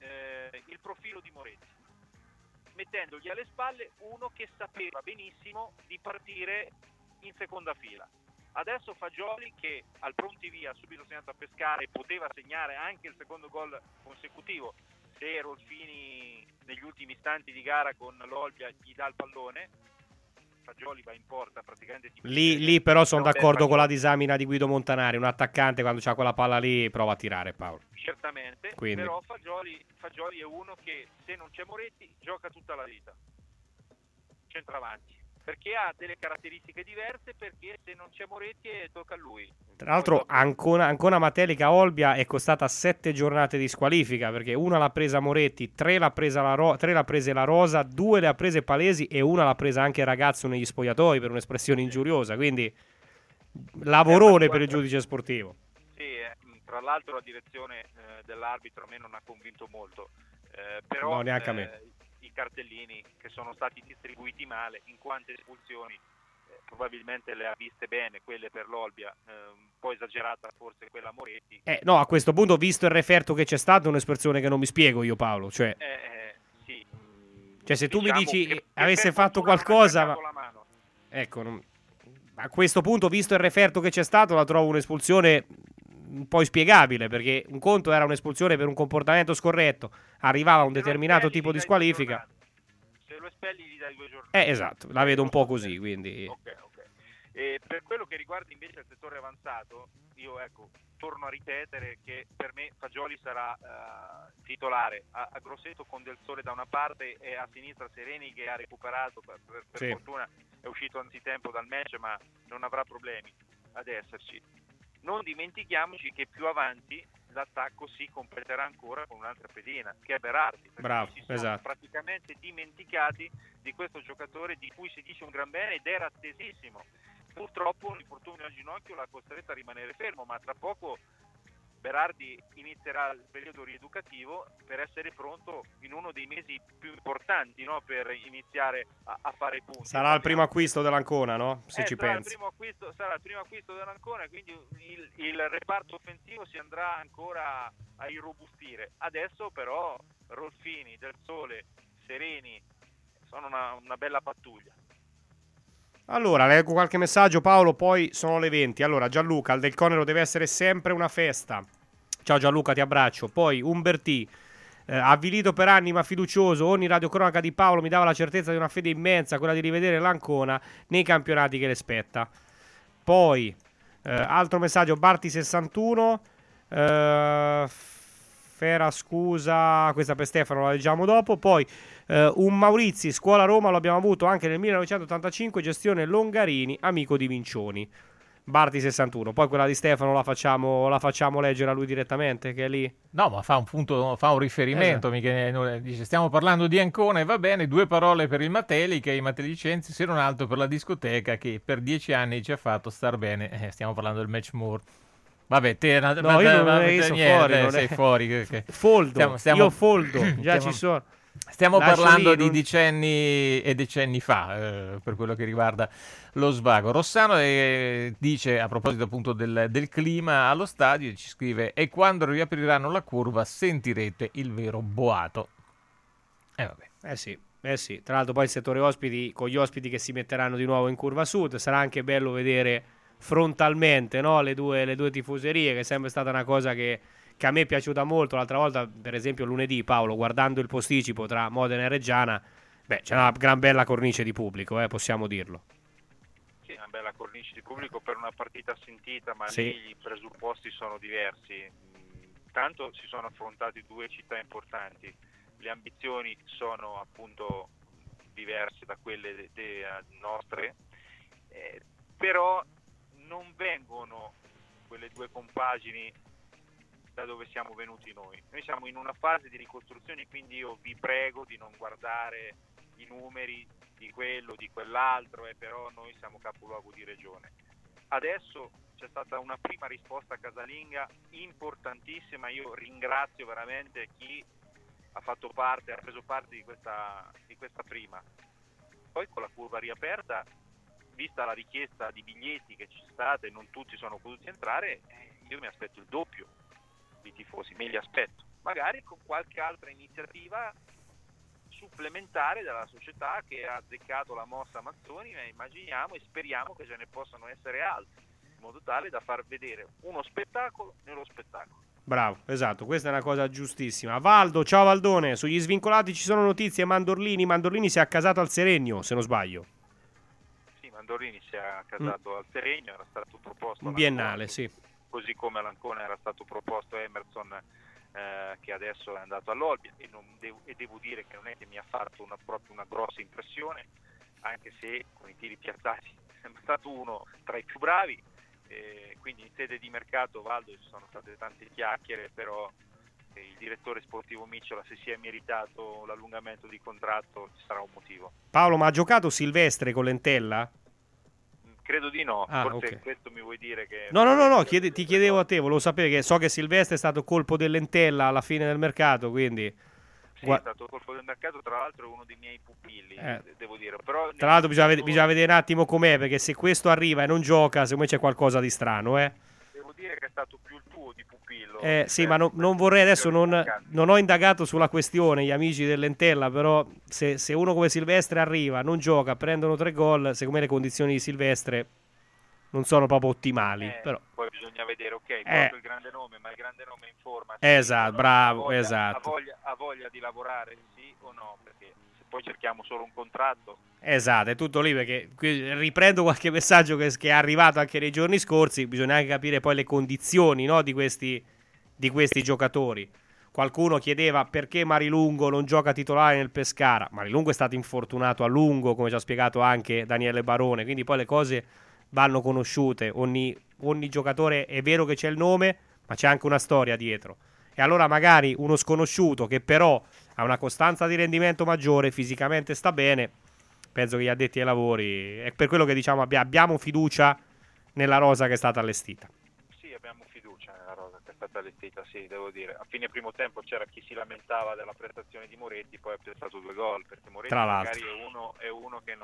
il profilo di Moretti, mettendogli alle spalle uno che sapeva benissimo di partire in seconda fila. Adesso Fagioli, che al pronti via subito segnato a Pescara e poteva segnare anche il secondo gol consecutivo se Rolfini negli ultimi istanti di gara con l'Olbia gli dà il pallone, Fagioli va in porta praticamente. Lì però sono d'accordo con la disamina di Guido Montanari, un attaccante quando c'ha quella palla lì prova a tirare, Paolo. Certamente, quindi. Però Fagioli è uno che se non c'è Moretti gioca tutta la vita, centravanti, perché ha delle caratteristiche diverse, perché se non c'è Moretti tocca a lui. Tra l'altro Ancona Matelica Olbia è costata 7 giornate di squalifica, perché una l'ha presa Moretti, 3 l'ha presa l'ha prese la Rosa, 2 le ha prese Palesi e una l'ha presa anche Ragazzo negli spogliatoi per un'espressione ingiuriosa, quindi lavorone per il giudice sportivo. Sì, tra l'altro la direzione dell'arbitro a me non ha convinto molto, però no, neanche a me. I cartellini che sono stati distribuiti male, in quante espulsioni probabilmente le ha viste bene quelle per l'Olbia, un po' esagerata forse quella Moretti. No, a questo punto, visto il referto che c'è stato, è un'espressione che non mi spiego io, Paolo, cioè sì. Cioè se tu mi dici che avesse fatto qualcosa, ecco, a questo punto, visto il referto che c'è stato, la trovo un'espulsione un po' inspiegabile, perché un conto era un'espulsione per un comportamento scorretto, arrivava un determinato tipo di squalifica. Se lo espelli gli dai 2 giornate. Esatto, la vedo un po' così, quindi. Ok. E per quello che riguarda invece il settore avanzato, io torno a ripetere che per me Fagioli sarà titolare a Grosseto con Del Sole da una parte e a sinistra Sereni che ha recuperato, per Sì. fortuna è uscito anzitempo dal match, ma non avrà problemi ad esserci. Non dimentichiamoci che più avanti l'attacco si completerà ancora con un'altra pedina, che è Berardi. Bravo, si sono esatto. praticamente dimenticati di questo giocatore di cui si dice un gran bene ed era attesissimo. Purtroppo l'infortunio al ginocchio l'ha costretto a rimanere fermo, ma tra poco Berardi inizierà il periodo rieducativo per essere pronto in uno dei mesi più importanti, no? Per iniziare a fare punti. Sarà il primo acquisto dell'Ancona, no? Se ci pensi. Sarà il primo acquisto dell'Ancona, quindi il reparto offensivo si andrà ancora a irrobustire. Adesso però Rolfini, Del Sole, Sereni sono una bella pattuglia. Allora, leggo qualche messaggio, Paolo, poi sono le 20. Allora, Gianluca, al Del Conero deve essere sempre una festa. Ciao Gianluca, ti abbraccio. Poi Umbertì, avvilito per anni ma fiducioso, ogni radiocronaca di Paolo mi dava la certezza di una fede immensa, quella di rivedere l'Ancona nei campionati che le spetta. Poi, altro messaggio, Barti61, Fera scusa, questa per Stefano la leggiamo dopo. Poi un Maurizi, Scuola Roma, lo abbiamo avuto anche nel 1985, gestione Longarini, amico di Vincioni. Barti 61. Poi quella di Stefano la facciamo leggere a lui direttamente, che è lì. No, ma fa un riferimento, dice stiamo parlando di Ancona e va bene, 2 parole per il Matelica, i matelicenzi, se non altro per la discoteca che per 10 anni ci ha fatto star bene. Stiamo parlando del match more. Vabbè, te no, io non sono fuori, sei fuori. Foldo, io foldo, già ci sono. Stiamo parlando di decenni e decenni fa, per quello che riguarda lo svago. Rossano dice, a proposito appunto del clima allo stadio, ci scrive: e quando riapriranno la curva sentirete il vero boato. Vabbè. Sì. Tra l'altro poi il settore ospiti, con gli ospiti che si metteranno di nuovo in curva sud, sarà anche bello vedere frontalmente, no? le due tifoserie, che è sempre stata una cosa che a me è piaciuta molto. L'altra volta, per esempio lunedì, Paolo, guardando il posticipo tra Modena e Reggiana, c'è una gran bella cornice di pubblico, possiamo dirlo. Sì, una bella cornice di pubblico per una partita sentita, ma sì. Lì i presupposti sono diversi. Tanto si sono affrontati 2 città importanti, le ambizioni sono appunto diverse da quelle nostre, però non vengono quelle 2 compagini da dove siamo venuti noi. Noi siamo in una fase di ricostruzione, quindi io vi prego di non guardare i numeri di quello, di quell'altro, però noi siamo capoluogo di regione. Adesso c'è stata una prima risposta casalinga importantissima, io ringrazio veramente chi ha preso parte di questa prima. Poi con la curva riaperta, vista la richiesta di biglietti che ci è stata e non tutti sono potuti entrare, io mi aspetto il doppio di tifosi, me li aspetto, magari con qualche altra iniziativa supplementare dalla società che ha azzeccato la mossa Mazzoni, immaginiamo e speriamo che ce ne possano essere altri. in modo tale da far vedere uno spettacolo nello spettacolo. Bravo, esatto, questa è una cosa giustissima. Valdo, ciao Valdone, sugli svincolati ci sono notizie. Mandorlini si è accasato al Seregno, se non sbaglio. Sì, Mandorlini si è accasato al Seregno, era stato proposto un biennale, sì. Così come all'Ancona era stato proposto Emerson, che adesso è andato all'Olbia, e devo dire che non è che mi ha fatto proprio una grossa impressione, anche se con i tiri piazzati è stato uno tra i più bravi. Quindi in sede di mercato, Valdo, ci sono state tante chiacchiere, però il direttore sportivo Micciola, se si è meritato l'allungamento di contratto, ci sarà un motivo. Paolo, ma ha giocato Silvestre con Lentella? Credo di no, forse okay. Questo mi vuoi dire che... No, ti chiedevo a te, volevo sapere, che so che Silvestre è stato colpo del Lentella alla fine del mercato, quindi... Sì, è stato colpo del mercato, tra l'altro è uno dei miei pupilli, devo dire. Però tra l'altro bisogna vedere un attimo com'è, perché se questo arriva e non gioca, secondo me c'è qualcosa di strano, Devo dire che è stato più il tuo di pupillo. Sì, ma non vorrei adesso, non ho indagato sulla questione, gli amici del Lentella, però se uno come Silvestre arriva, non gioca, prendono 3 gol, secondo me le condizioni di Silvestre non sono proprio ottimali, però... Poi bisogna vedere, proprio il grande nome, ma il grande nome in forma. Esatto, bravo, esatto. Ha voglia di lavorare, sì o no? Perché se poi cerchiamo solo un contratto... Esatto, è tutto lì, perché riprendo qualche messaggio che è arrivato anche nei giorni scorsi, bisogna anche capire poi le condizioni, no, di questi giocatori. Qualcuno chiedeva perché Marilungo non gioca titolare nel Pescara. Marilungo è stato infortunato a lungo, come ci ha spiegato anche Daniele Barone, quindi poi le cose... vanno conosciute, ogni giocatore è vero che c'è il nome, ma c'è anche una storia dietro, e allora magari uno sconosciuto che però ha una costanza di rendimento maggiore, fisicamente sta bene, penso che gli addetti ai lavori, è per quello che diciamo abbiamo fiducia nella rosa che è stata allestita. Sì, abbiamo fiducia nella rosa che è stata allestita, sì, devo dire. A fine primo tempo c'era chi si lamentava della prestazione di Moretti, poi ha piazzato 2 gol, perché Moretti magari è uno che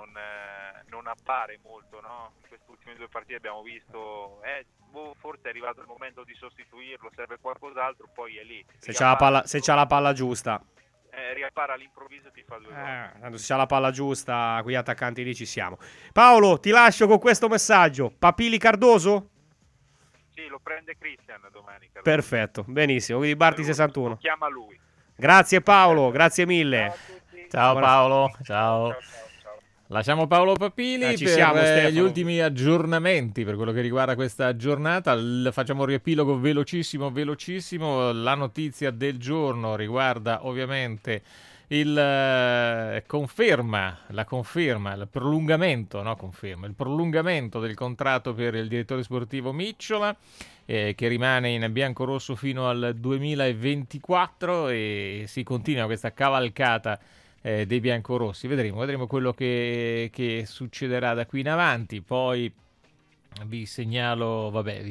non appare molto, no? In queste ultime 2 partite abbiamo visto forse è arrivato il momento di sostituirlo, serve qualcos'altro, poi è lì. Se c'ha la palla giusta. Riappara all'improvviso e ti fa 2 gol. Se c'ha la palla giusta, quegli attaccanti lì ci siamo. Paolo, ti lascio con questo messaggio. Papili Cardoso? Sì, lo prende Christian domani. Cardoso. Perfetto, benissimo, quindi Barti 61. Lo chiama lui. Grazie Paolo, grazie mille. Ciao Paolo, ciao. Lasciamo Paolo Papili per gli ultimi aggiornamenti per quello che riguarda questa giornata. Facciamo un riepilogo velocissimo. La notizia del giorno riguarda ovviamente il prolungamento del contratto per il direttore sportivo Micciola, che rimane in biancorosso fino al 2024, e si continua questa cavalcata dei biancorossi. Vedremo quello che succederà da qui in avanti. Poi vi segnalo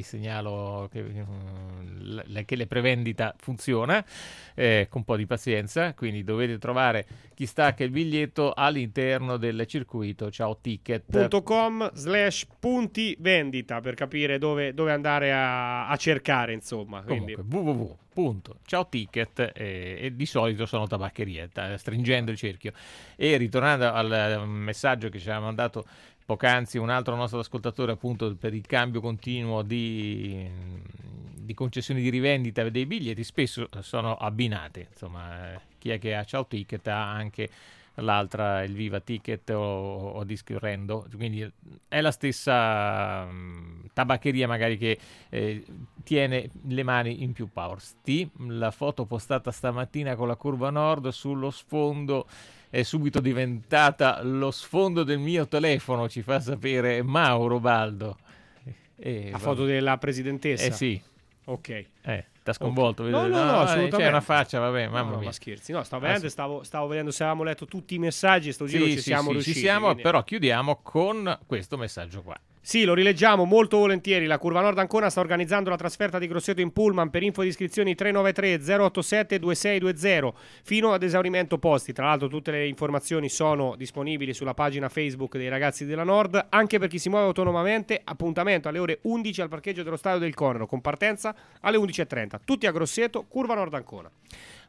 che la prevendita funziona, con un po' di pazienza, quindi dovete trovare chi stacca il biglietto all'interno del circuito ciaoticket.com/punti vendita per capire dove andare a cercare, insomma. Comunque www.ciaoticket, e di solito sono tabaccherie, stringendo il cerchio. E ritornando al messaggio che ci aveva mandato poc'anzi un altro nostro ascoltatore, appunto, per il cambio continuo di concessioni di rivendita dei biglietti, spesso sono abbinate, insomma, chi è che ha Ciao Ticket ha anche l'altra, il Viva Ticket o Discorrendo, quindi è la stessa tabaccheria magari che tiene le mani in più power. La foto postata stamattina con la curva nord sullo sfondo è subito diventata lo sfondo del mio telefono, ci fa sapere Mauro Baldo. La foto della presidentessa? Sì. Ok. T'ha sconvolto? Okay. No, assolutamente. C'è una faccia, vabbè, mamma mia. Ma scherzi. No, stavo vedendo se avevamo letto tutti i messaggi, sto giro ci siamo riusciti. Ci siamo, quindi... però chiudiamo con questo messaggio qua. Sì, lo rileggiamo molto volentieri. La Curva Nord Ancona sta organizzando la trasferta di Grosseto in pullman. Per info di iscrizioni 393 087 2620 fino ad esaurimento posti. Tra l'altro tutte le informazioni sono disponibili sulla pagina Facebook dei ragazzi della Nord. Anche per chi si muove autonomamente, appuntamento alle ore 11 al parcheggio dello Stadio del Conero, con partenza alle 11.30. Tutti a Grosseto, Curva Nord Ancona.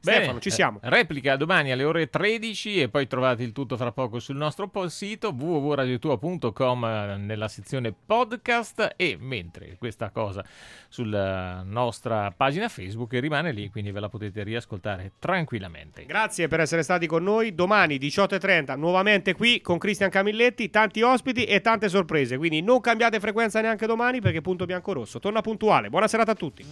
Stefano, ci siamo. Replica domani alle ore 13 e poi trovate il tutto fra poco sul nostro sito www.radiotua.com nella sezione podcast, e mentre questa cosa sulla nostra pagina Facebook rimane lì, quindi ve la potete riascoltare tranquillamente. Grazie per essere stati con noi. Domani 18:30 nuovamente qui con Cristian Camilletti, tanti ospiti e tante sorprese, quindi non cambiate frequenza neanche domani, perché Punto Biancorosso torna puntuale. Buona serata a tutti.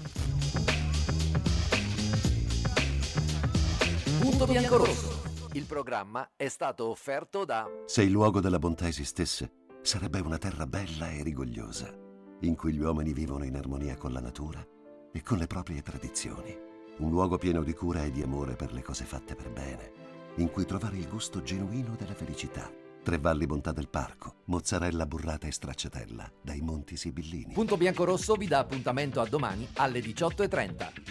Punto Biancorosso. Il programma è stato offerto da... Se il luogo della bontà esistesse, sarebbe una terra bella e rigogliosa, in cui gli uomini vivono in armonia con la natura e con le proprie tradizioni. Un luogo pieno di cura e di amore per le cose fatte per bene, in cui trovare il gusto genuino della felicità. Tre Valli Bontà del Parco, mozzarella burrata e stracciatella dai Monti Sibillini. Punto Biancorosso vi dà appuntamento a domani alle 18:30.